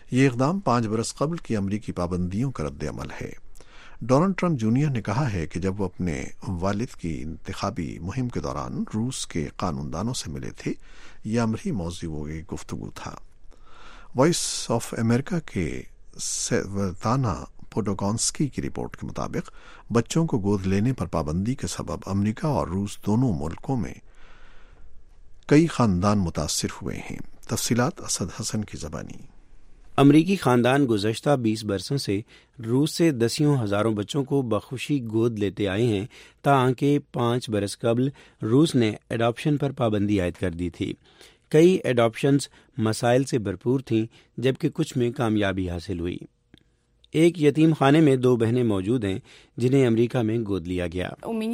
یہ اقدام 5 برس قبل کی امریکی پابندیوں کا رد عمل ہے۔ ڈونلڈ ٹرمپ جونیئر نے کہا ہے کہ جب وہ اپنے والد کی انتخابی مہم کے دوران روس کے قانون دانوں سے ملے تھے، یہ امری موضوع ایک گفتگو تھا۔ وائس آف امریکہ کے سویتلانا پوڈوگونسکی کی رپورٹ کے مطابق بچوں کو گود لینے پر پابندی کے سبب امریکہ اور روس دونوں ملکوں میں کئی خاندان متاثر ہوئے ہیں۔ تفصیلات اسد حسن کی زبانی۔ امریکی خاندان گزشتہ 20 برسوں سے روس سے دسیوں ہزاروں بچوں کو بخوشی گود لیتے آئے ہیں، تاکہ 5 برس قبل روس نے ایڈاپشن پر پابندی عائد کر دی تھی۔ کئی ایڈاپشنز مسائل سے بھرپور تھیں، جبکہ کچھ میں کامیابی حاصل ہوئی۔ ایک یتیم خانے میں 2 بہنیں موجود ہیں جنہیں امریکہ میں گود لیا گیا۔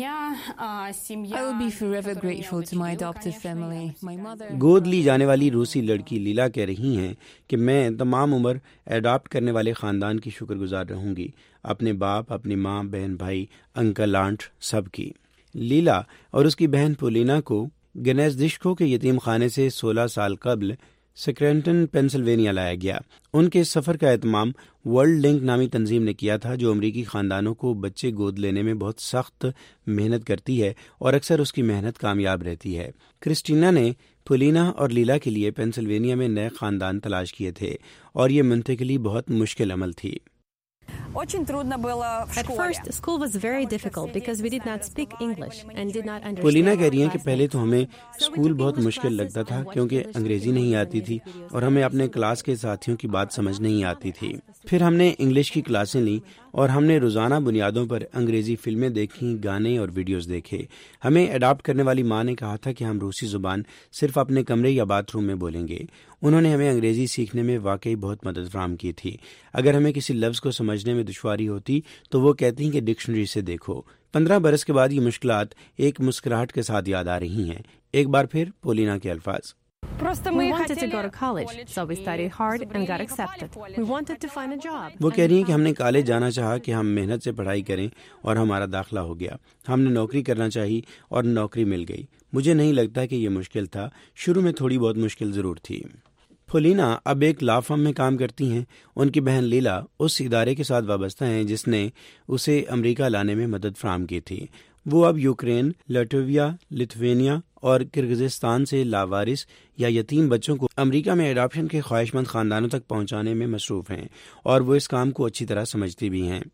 گود لی جانے والی روسی لڑکی لیلا کہہ رہی ہیں کہ میں تمام عمر ایڈاپٹ کرنے والے خاندان کی شکر گزار رہوں گی، اپنے باپ، اپنی ماں، بہن، بھائی، انکل، آنٹ، سب کی۔ لیلا اور اس کی بہن پولینا کو گنیزدشکو کے یتیم خانے سے 16 سال قبل سکرینٹن پینسلوینیا لایا گیا۔ ان کے سفر کا اہتمام ورلڈ لنک نامی تنظیم نے کیا تھا، جو امریکی خاندانوں کو بچے گود لینے میں بہت سخت محنت کرتی ہے اور اکثر اس کی محنت کامیاب رہتی ہے۔ کرسٹینا نے پولینا اور لیلا کے لیے پینسلوینیا میں نئے خاندان تلاش کیے تھے، اور یہ منتقلی بہت مشکل عمل تھی۔ At first, school was very difficult because we did not speak English and did not understand. پولینا کہہ رہی ہیں کہ پہلے تو ہمیں اسکول بہت مشکل لگتا تھا کیونکہ انگریزی نہیں آتی تھی اور ہمیں اپنے کلاس کے ساتھیوں کی بات سمجھ نہیں آتی تھی۔ پھر ہم نے انگلش کی کلاسیں لیں اور ہم نے روزانہ بنیادوں پر انگریزی فلمیں دیکھیں، گانے اور ویڈیوز دیکھے۔ ہمیں اڈاپٹ کرنے والی ماں نے کہا تھا کہ ہم روسی زبان صرف اپنے کمرے یا باتھ روم میں بولیں گے۔ انہوں نے ہمیں انگریزی سیکھنے میں واقعی بہت مدد فراہم کی تھی۔ اگر ہمیں کسی لفظ کو سمجھنے میں دشواری ہوتی تو وہ کہتی ہیں کہ ڈکشنری سے دیکھو۔ 15 برس کے بعد یہ مشکلات ایک مسکراہٹ کے ساتھ یاد آ رہی ہیں۔ ایک بار پھر پولینا کے الفاظ۔ We wanted to go to college, so we studied hard and got accepted. We wanted to find a job. وہ کہہ رہی ہیں کہ ہم نے کالج جانا چاہا کہ ہم محنت سے پڑھائی کریں اور ہمارا داخلہ ہو گیا۔ ہم نے نوکری کرنا چاہی اور نوکری مل گئی۔ مجھے نہیں لگتا کہ یہ مشکل تھا، شروع میں تھوڑی بہت مشکل ضرور تھی۔ پولینا اب ایک لا فرم میں کام کرتی ہیں۔ ان کی بہن لیلا اس ادارے کے ساتھ وابستہ ہیں جس نے اسے امریکہ لانے میں مدد فراہم کی تھی۔ وہ اب یوکرین، لٹویا، لتھوینیا اور کرغزستان سے لاوارث یا یتیم بچوں کو امریکہ میں ایڈاپشن کے خواہش مند خاندانوں تک پہنچانے میں مصروف ہیں، اور وہ اس کام کو اچھی طرح سمجھتی بھی ہیں۔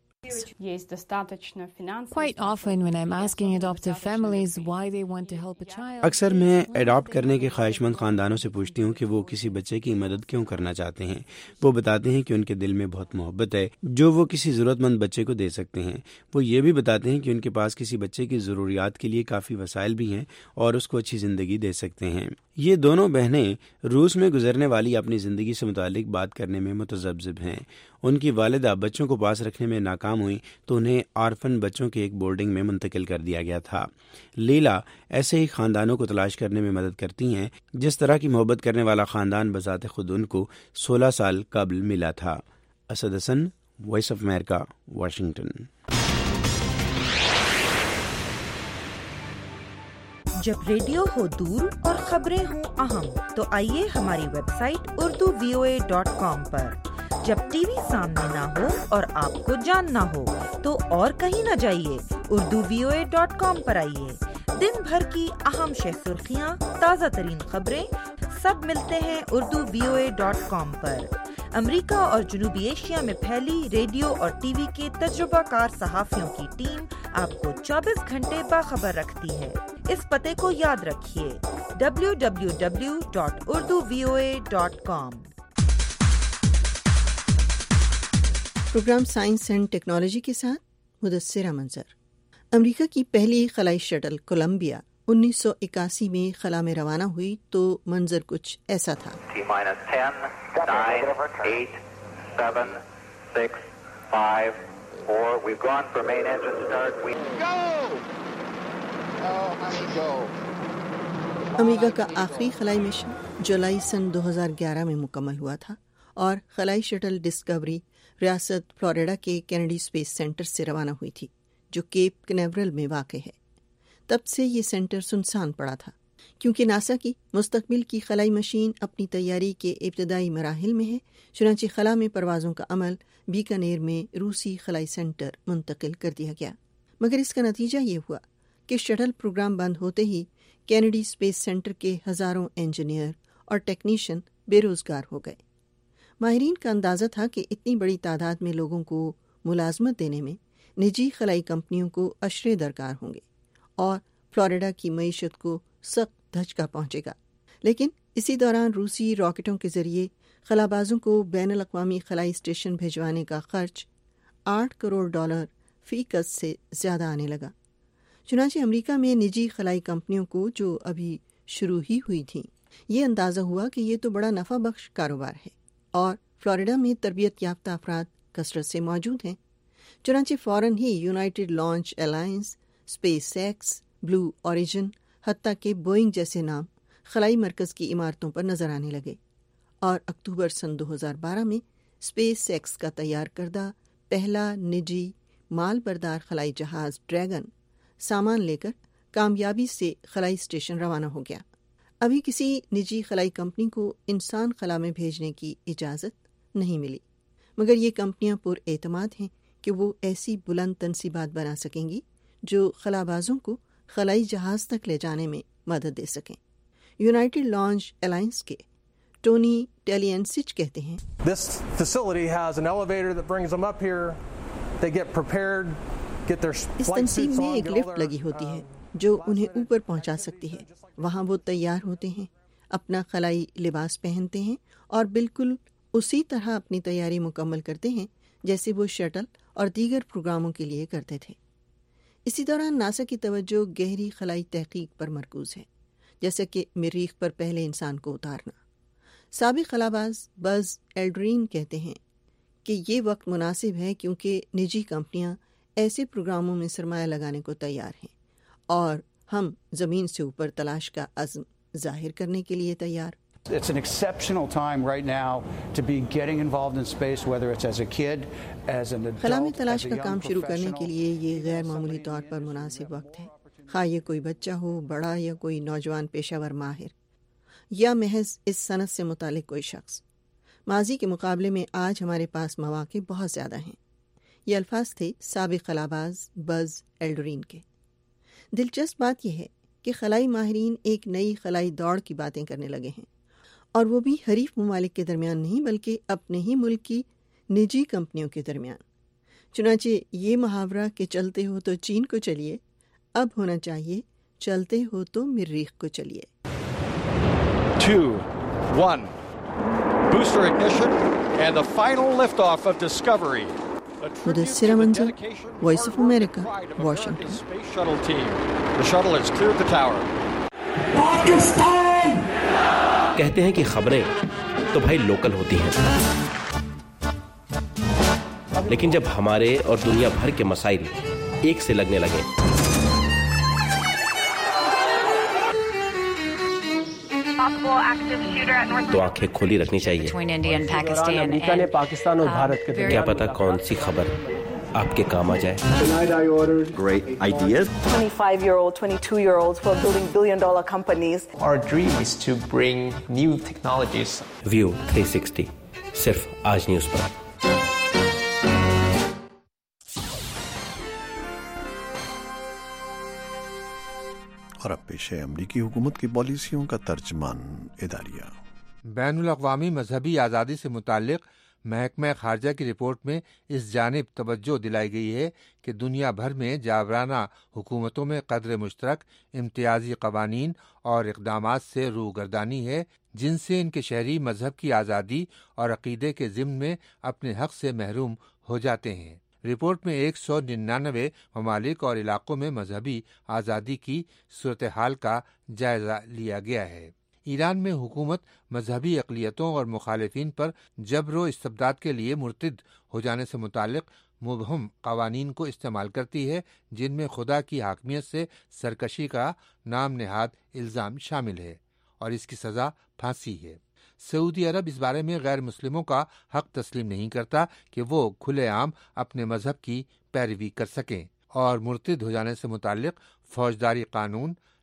Quite often when I'm asking adoptive families why they want to help a child. اکثر میں ایڈاپٹ کرنے کے خواہش مند خاندانوں سے پوچھتی ہوں کہ وہ کسی بچے کی مدد کیوں کرنا چاہتے ہیں۔ وہ بتاتے ہیں کہ ان کے دل میں بہت محبت ہے جو وہ کسی ضرورت مند بچے کو دے سکتے ہیں۔ وہ یہ بھی بتاتے ہیں کہ ان کے پاس کسی بچے کی ضروریات کے لیے کافی وسائل بھی ہیں اور اس کو اچھی زندگی دے سکتے ہیں۔ یہ دونوں بہنیں روس میں گزرنے والی اپنی زندگی سے متعلق بات کرنے میں متذبذب ہیں۔ ان کی والدہ بچوں کو پاس رکھنے میں ناکام ہوئی تو انہیں آرفن بچوں کے ایک بورڈنگ میں منتقل کر دیا گیا تھا۔ لیلا ایسے ہی خاندانوں کو تلاش کرنے میں مدد کرتی ہیں جس طرح کی محبت کرنے والا خاندان بذات خود ان کو 16 سال قبل ملا تھا۔ Asad Hassan, Voice of America, Washington. جب ریڈیو ہو دور اور خبریں ہوں اہم تو آئیے ہماری ویب سائٹ urduvoa.com پر۔ جب ٹی وی سامنے نہ ہو اور آپ کو جاننا ہو تو اور کہیں نہ جائیے، urduvoa.com پر آئیے۔ دن بھر کی اہم شہ سرخیاں، تازہ ترین خبریں سب ملتے ہیں urduvoa.com پر۔ امریکہ اور جنوبی ایشیا میں پھیلی ریڈیو اور ٹی وی کے تجربہ کار صحافیوں کی ٹیم آپ کو 24 گھنٹے باخبر رکھتی ہے۔ اس پتے کو یاد رکھیے، www.urduvoa.com۔ Programme science and technology کے ساتھ مدثرہ منظر۔ امریکہ کی پہلی خلائی شٹل کولمبیا 1981 میں خلا میں روانہ ہوئی تو منظر کچھ ایسا تھا۔ امریکہ کا آخری خلائی مشن جولائی سن 2011 میں مکمل ہوا تھا اور خلائی شٹل ڈسکوری ریاست فلوریڈا کے کینیڈی اسپیس سینٹر سے روانہ ہوئی تھی جو کیپ کنیورل میں واقع ہے۔ تب سے یہ سینٹر سنسان پڑا تھا کیونکہ ناسا کی مستقبل کی خلائی مشین اپنی تیاری کے ابتدائی مراحل میں ہے، چنانچہ خلا میں پروازوں کا عمل بیکانیر میں روسی خلائی سینٹر منتقل کر دیا گیا، مگر اس کا نتیجہ یہ ہوا کہ شٹل پروگرام بند ہوتے ہی کینیڈی اسپیس سینٹر کے ہزاروں انجینئر اور ٹیکنیشین بے روزگار ہو گئے۔ ماہرین کا اندازہ تھا کہ اتنی بڑی تعداد میں لوگوں کو ملازمت دینے میں نجی خلائی کمپنیوں کو اشرے درکار ہوں گے اور فلوریڈا کی معیشت کو سخت دھچکا پہنچے گا۔ لیکن اسی دوران روسی راکٹوں کے ذریعے خلابازوں کو بین الاقوامی خلائی اسٹیشن بھیجوانے کا خرچ $8 کروڑ فی گز سے زیادہ آنے لگا۔ چنانچہ امریکہ میں نجی خلائی کمپنیوں کو، جو ابھی شروع ہی ہوئی تھیں، یہ اندازہ ہوا کہ یہ تو بڑا نفع بخش کاروبار ہے اور فلوریڈا میں تربیت یافتہ افراد کثرت سے موجود ہیں۔ چنانچہ فوراً ہی United Launch Alliance, SpaceX, Blue Origin, حتیٰ کہ بوئنگ جیسے نام خلائی مرکز کی عمارتوں پر نظر آنے لگے، اور اکتوبر سن 2012 میں اسپیس ایکس کا تیار کردہ پہلا نجی مال بردار خلائی جہاز ڈریگن سامان لے کر کامیابی سے خلائی اسٹیشن روانہ ہو گیا۔ ابھی کسی نجی خلائی کمپنی کو انسان خلا میں بھیجنے کی اجازت نہیں ملی، مگر یہ کمپنیاں پر اعتماد ہیں کہ وہ ایسی بلند تنصیبات بنا سکیں گی جو خلابازوں کو خلائی جہاز تک لے جانے میں مدد دے سکیں۔ یونائٹڈ لانچ الائنس کے ٹونی ٹیلینسچ کہتے ہیں، This facility has an elevator that brings them up here. They get prepared, get their اس flight تنصیب suits میں on, ایک get all لفٹ لگی ہوتی ہے جو انہیں اوپر پہنچا سکتی ہے۔ وہاں وہ تیار ہوتے ہیں، اپنا خلائی لباس پہنتے ہیں اور بالکل اسی طرح اپنی تیاری مکمل کرتے ہیں جیسے وہ شٹل اور دیگر پروگراموں کے لیے کرتے تھے۔ اسی دوران ناسا کی توجہ گہری خلائی تحقیق پر مرکوز ہے، جیسے کہ مریخ پر پہلے انسان کو اتارنا۔ سابق خلاباز بز ایلڈرین کہتے ہیں کہ یہ وقت مناسب ہے کیونکہ نجی کمپنیاں ایسے پروگراموں میں سرمایہ لگانے کو تیار ہیں اور ہم زمین سے اوپر تلاش کا عزم ظاہر کرنے کے لیے تیار۔ It's an exceptional time right now to be getting involved in space, whether it's as a kid, as an adult, خلا میں تلاش as a کا young کام شروع کرنے کے professional. لیے یہ غیر معمولی طور پر مناسب وقت ہے، خواہ یہ کوئی بچہ ہو، بڑا یا کوئی نوجوان پیشہ ور ماہر یا محض اس صنعت سے متعلق کوئی شخص۔ ماضی کے مقابلے میں آج ہمارے پاس مواقع بہت زیادہ ہیں۔ یہ الفاظ تھے سابق خلاباز بز ایلڈرین کے۔ دلچسپ بات یہ ہے کہ خلائی ماہرین ایک نئی خلائی دوڑ کی باتیں کرنے لگے ہیں، اور وہ بھی حریف ممالک کے درمیان نہیں بلکہ اپنے ہی ملک کی نجی کمپنیوں کے درمیان۔ چنانچہ یہ محاورہ کہ چلتے ہو تو چین کو چلیے اب ہونا چاہیے چلتے ہو تو مریخ کو چلیے۔ 2, 1. Booster ignition and the final liftoff of Discovery. Mudassira Manzar, Voice of America, Washington. Space shuttle team. The shuttle has cleared the tower. کہتے ہیں کہ خبریں تو بھائی لوکل ہوتی ہیں، لیکن جب ہمارے اور دنیا بھر کے مسائل ایک سے لگنے لگے تو آنکھیں کھولی رکھنی چاہیے۔ امریکہ نے پاکستان اور بھارت کے کیا پتا کون سی خبر آپ کے کام آ جائے۔ Great ideas. 25-year-old, 22-year-olds who are building billion-dollar companies. Our dream is to bring new technologies. View 360 صرف آج نیوز پر۔ اور اب پیش ہے امریکی حکومت کی پالیسیوں کا ترجمان اداریہ۔ بین الاقوامی مذہبی آزادی سے متعلق محکمہ خارجہ کی رپورٹ میں اس جانب توجہ دلائی گئی ہے کہ دنیا بھر میں جاورانہ حکومتوں میں قدر مشترک امتیازی قوانین اور اقدامات سے روگردانی ہے جن سے ان کے شہری مذہب کی آزادی اور عقیدے کے ضمن میں اپنے حق سے محروم ہو جاتے ہیں۔ رپورٹ میں 199 ممالک اور علاقوں میں مذہبی آزادی کی صورتحال کا جائزہ لیا گیا ہے۔ ایران میں حکومت مذہبی اقلیتوں اور مخالفین پر جبر و استبداد کے لیے مرتد ہو جانے سے متعلق مبہم قوانین کو استعمال کرتی ہے جن میں خدا کی حاکمیت سے سرکشی کا نام نہاد الزام شامل ہے اور اس کی سزا پھانسی ہے۔ سعودی عرب اس بارے میں غیر مسلموں کا حق تسلیم نہیں کرتا کہ وہ کھلے عام اپنے مذہب کی پیروی کر سکیں، اور مرتد ہو جانے سے متعلق فوجداری قانون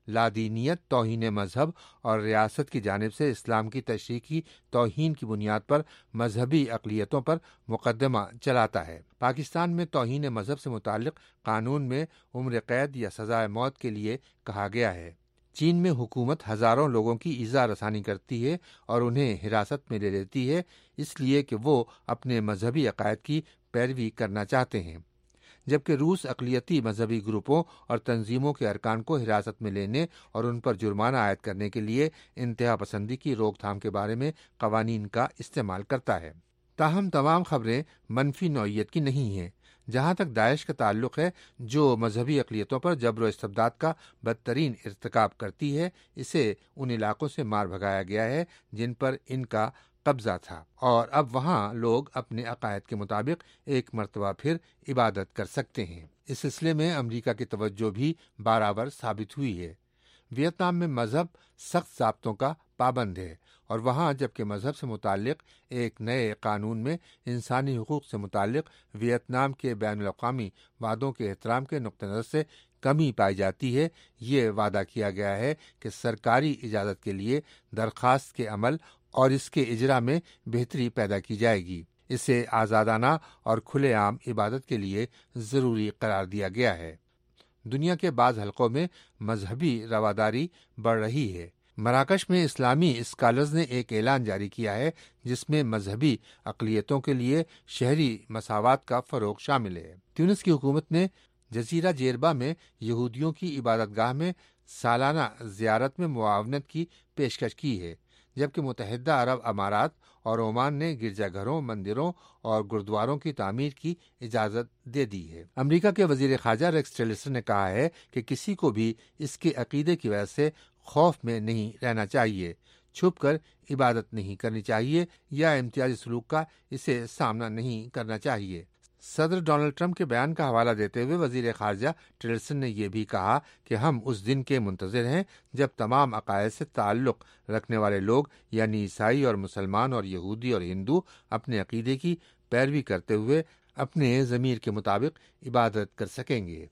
لادینیت، توہین مذہب اور ریاست کی جانب سے اسلام کی تشریح کی توہین کی بنیاد پر مذہبی اقلیتوں پر مقدمہ چلاتا ہے۔ پاکستان میں توہین مذہب سے متعلق قانون میں عمر قید یا سزائے موت کے لیے کہا گیا ہے۔ چین میں حکومت ہزاروں لوگوں کی ایذا رسانی کرتی ہے اور انہیں حراست میں لے لیتی ہے، اس لیے کہ وہ اپنے مذہبی عقائد کی پیروی کرنا چاہتے ہیں، جبکہ روس اقلیتی مذہبی گروپوں اور تنظیموں کے ارکان کو حراست میں لینے اور ان پر جرمانہ عائد کرنے کے لیے انتہا پسندی کی روک تھام کے بارے میں قوانین کا استعمال کرتا ہے۔ تاہم تمام خبریں منفی نوعیت کی نہیں ہیں۔ جہاں تک داعش کا تعلق ہے، جو مذہبی اقلیتوں پر جبر و استبداد کا بدترین ارتکاب کرتی ہے، اسے ان علاقوں سے مار بھگایا گیا ہے جن پر ان کا قبضہ تھا، اور اب وہاں لوگ اپنے عقائد کے مطابق ایک مرتبہ پھر عبادت کر سکتے ہیں۔ اس سلسلے میں امریکہ کی توجہ بھی برابر ثابت ہوئی ہے۔ ویتنام میں مذہب سخت ضابطوں کا پابند ہے، اور وہاں جبکہ مذہب سے متعلق ایک نئے قانون میں انسانی حقوق سے متعلق ویتنام کے بین الاقوامی وعدوں کے احترام کے نقطہ نظر سے کمی پائی جاتی ہے، یہ وعدہ کیا گیا ہے کہ سرکاری اجازت کے لیے درخواست کے عمل اور اس کے اجرا میں بہتری پیدا کی جائے گی۔ اسے آزادانہ اور کھلے عام عبادت کے لیے ضروری قرار دیا گیا ہے۔ دنیا کے بعض حلقوں میں مذہبی رواداری بڑھ رہی ہے۔ مراکش میں اسلامی اسکالرز نے ایک اعلان جاری کیا ہے جس میں مذہبی اقلیتوں کے لیے شہری مساوات کا فروغ شامل ہے۔ تیونس کی حکومت نے جزیرہ جیربا میں یہودیوں کی عبادت گاہ میں سالانہ زیارت میں معاونت کی پیشکش کی ہے، جبکہ متحدہ عرب امارات اور عمان نے گرجا گھروں، مندروں اور گردواروں کی تعمیر کی اجازت دے دی ہے۔ امریکہ کے وزیر خارجہ ریکس ٹیلرسن نے کہا ہے کہ کسی کو بھی اس کے عقیدے کی وجہ سے خوف میں نہیں رہنا چاہیے، چھپ کر عبادت نہیں کرنی چاہیے یا امتیازی سلوک کا اسے سامنا نہیں کرنا چاہیے۔ صدر ڈونلڈ ٹرمپ کے بیان کا حوالہ دیتے ہوئے وزیر خارجہ ٹیلرسن نے یہ بھی کہا کہ ہم اس دن کے منتظر ہیں جب تمام عقائد سے تعلق رکھنے والے لوگ یعنی عیسائی اور مسلمان اور یہودی اور ہندو اپنے عقیدے کی پیروی کرتے ہوئے اپنے ضمیر کے مطابق عبادت کر سکیں گے۔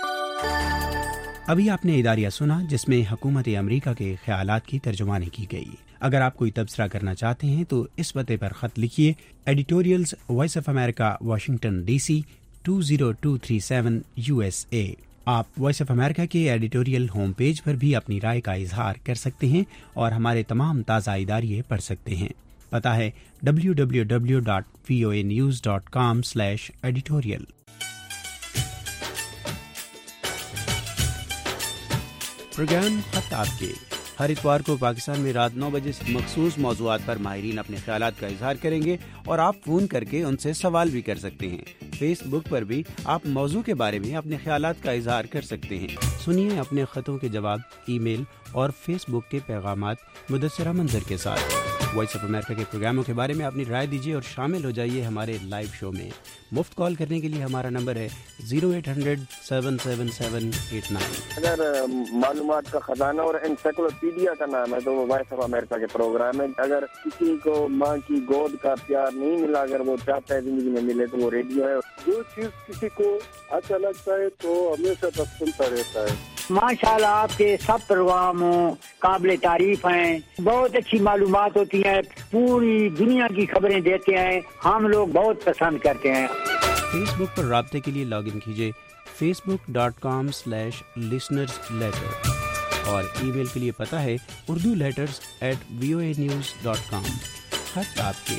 ابھی آپ نے اداریہ سنا جس میں حکومت امریکہ کے خیالات کی ترجمانی کی گئی۔ اگر آپ کوئی تبصرہ کرنا چاہتے ہیں تو اس پتے پر خط لکھیے، editorials Voice of America, Washington D C 20237 USA۔ آپ وائس آف امریکہ کے ایڈیٹوریل ہوم پیج پر بھی اپنی رائے کا اظہار کر سکتے ہیں اور ہمارے تمام تازہ اداریے پڑھ سکتے ہیں۔ پتہ ہے www.voanews.com/editorial۔ پروگرام خط آپ کے ہر اتوار کو پاکستان میں رات 9 بجے سے مخصوص موضوعات پر ماہرین اپنے خیالات کا اظہار کریں گے اور آپ فون کر کے ان سے سوال بھی کر سکتے ہیں۔ فیس بک پر بھی آپ موضوع کے بارے میں اپنے خیالات کا اظہار کر سکتے ہیں۔ سنیے اپنے خطوں کے جواب ای میل اور فیس بک کے پیغامات مدثرہ منظر کے ساتھ۔ وائس آف امریکہ کے پروگراموں کے بارے میں اپنی رائے دیجیے اور شامل ہو جائیے ہمارے لائیو شو میں۔ مفت کال کرنے کے لیے ہمارا نمبر ہے 0800-777-89۔ اگر معلومات کا خزانہ اور انسائکلوپیڈیا کا نام ہے تو وہ وائس آف امریکہ کے پروگرام ہے۔ اگر کسی کو ماں کی گود کا پیار نہیں ملا، اگر وہ چاہتا ہے زندگی میں ملے تو وہ ریڈیو ہے۔ جو چیز کسی کو اچھا لگتا ہے تو ہمیشہ بس سنتا رہتا ہے۔ ماشاءاللہ آپ کے سب پروگرام قابل تعریف ہیں، بہت اچھی معلومات ہوتی ہیں، پوری دنیا کی خبریں دیتے ہیں، ہم لوگ بہت پسند کرتے ہیں۔ فیس بک پر رابطے کے لیے لاگ ان کیجیے facebook.com/listenersletter اور ای میل کے لیے پتہ ہے urduletters@voanews.com۔ خط آپ کے۔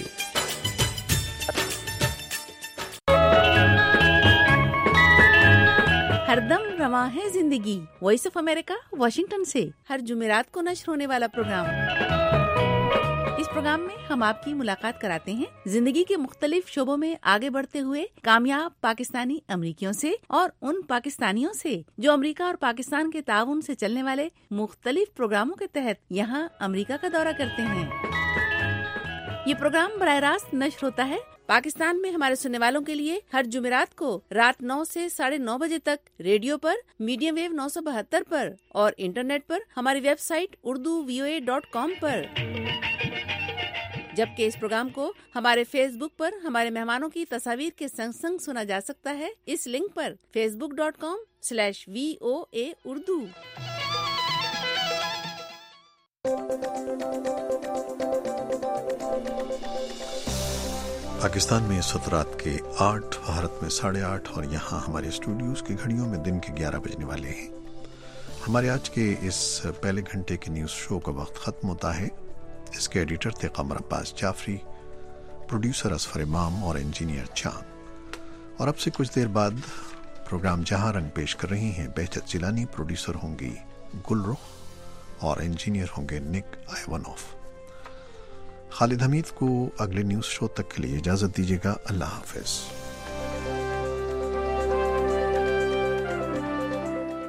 ہر دم رواں ہے زندگی، وائس آف امریکہ واشنگٹن سے ہر جمعرات کو نشر ہونے والا پروگرام۔ اس پروگرام میں ہم آپ کی ملاقات کراتے ہیں زندگی کے مختلف شعبوں میں آگے بڑھتے ہوئے کامیاب پاکستانی امریکیوں سے اور ان پاکستانیوں سے جو امریکہ اور پاکستان کے تعاون سے چلنے والے مختلف پروگراموں کے تحت یہاں امریکہ کا دورہ کرتے ہیں۔ یہ پروگرام براہ راست نشر ہوتا ہے پاکستان میں ہمارے سننے والوں کے لیے ہر جمعرات کو رات 9 سے 9:30 بجے تک ریڈیو پر، میڈیم ویو 972 پر اور انٹرنیٹ پر ہماری ویب سائٹ urduvoa.com پر، جبکہ اس پروگرام کو ہمارے فیس بک پر ہمارے مہمانوں کی تصاویر کے سنگ سنگ سنا جا سکتا ہے اس لنک پر facebook.com/VOA Urdu۔ पाकिस्तान में इस वक्त रात के 8, भारत में 8:30 और यहाँ हमारे स्टूडियोज की घड़ियों में दिन के 11 बजने वाले हैं। हमारे आज के इस पहले घंटे के न्यूज़ शो का वक्त ख़त्म होता है। इसके एडिटर थे कमर अब्बास जाफरी, प्रोड्यूसर असफर इमाम और इंजीनियर चांद। और अब से कुछ देर बाद प्रोग्राम जहां रंग पेश कर रही हैं बहजत जिलानी, प्रोड्यूसर होंगी गुलरुख और इंजीनियर होंगे निक आइवानोफ। खालिद हमीद को अगले न्यूज़ शो तक के लिए इजाज़त दीजिएगा। अल्लाह हाफ़िज़।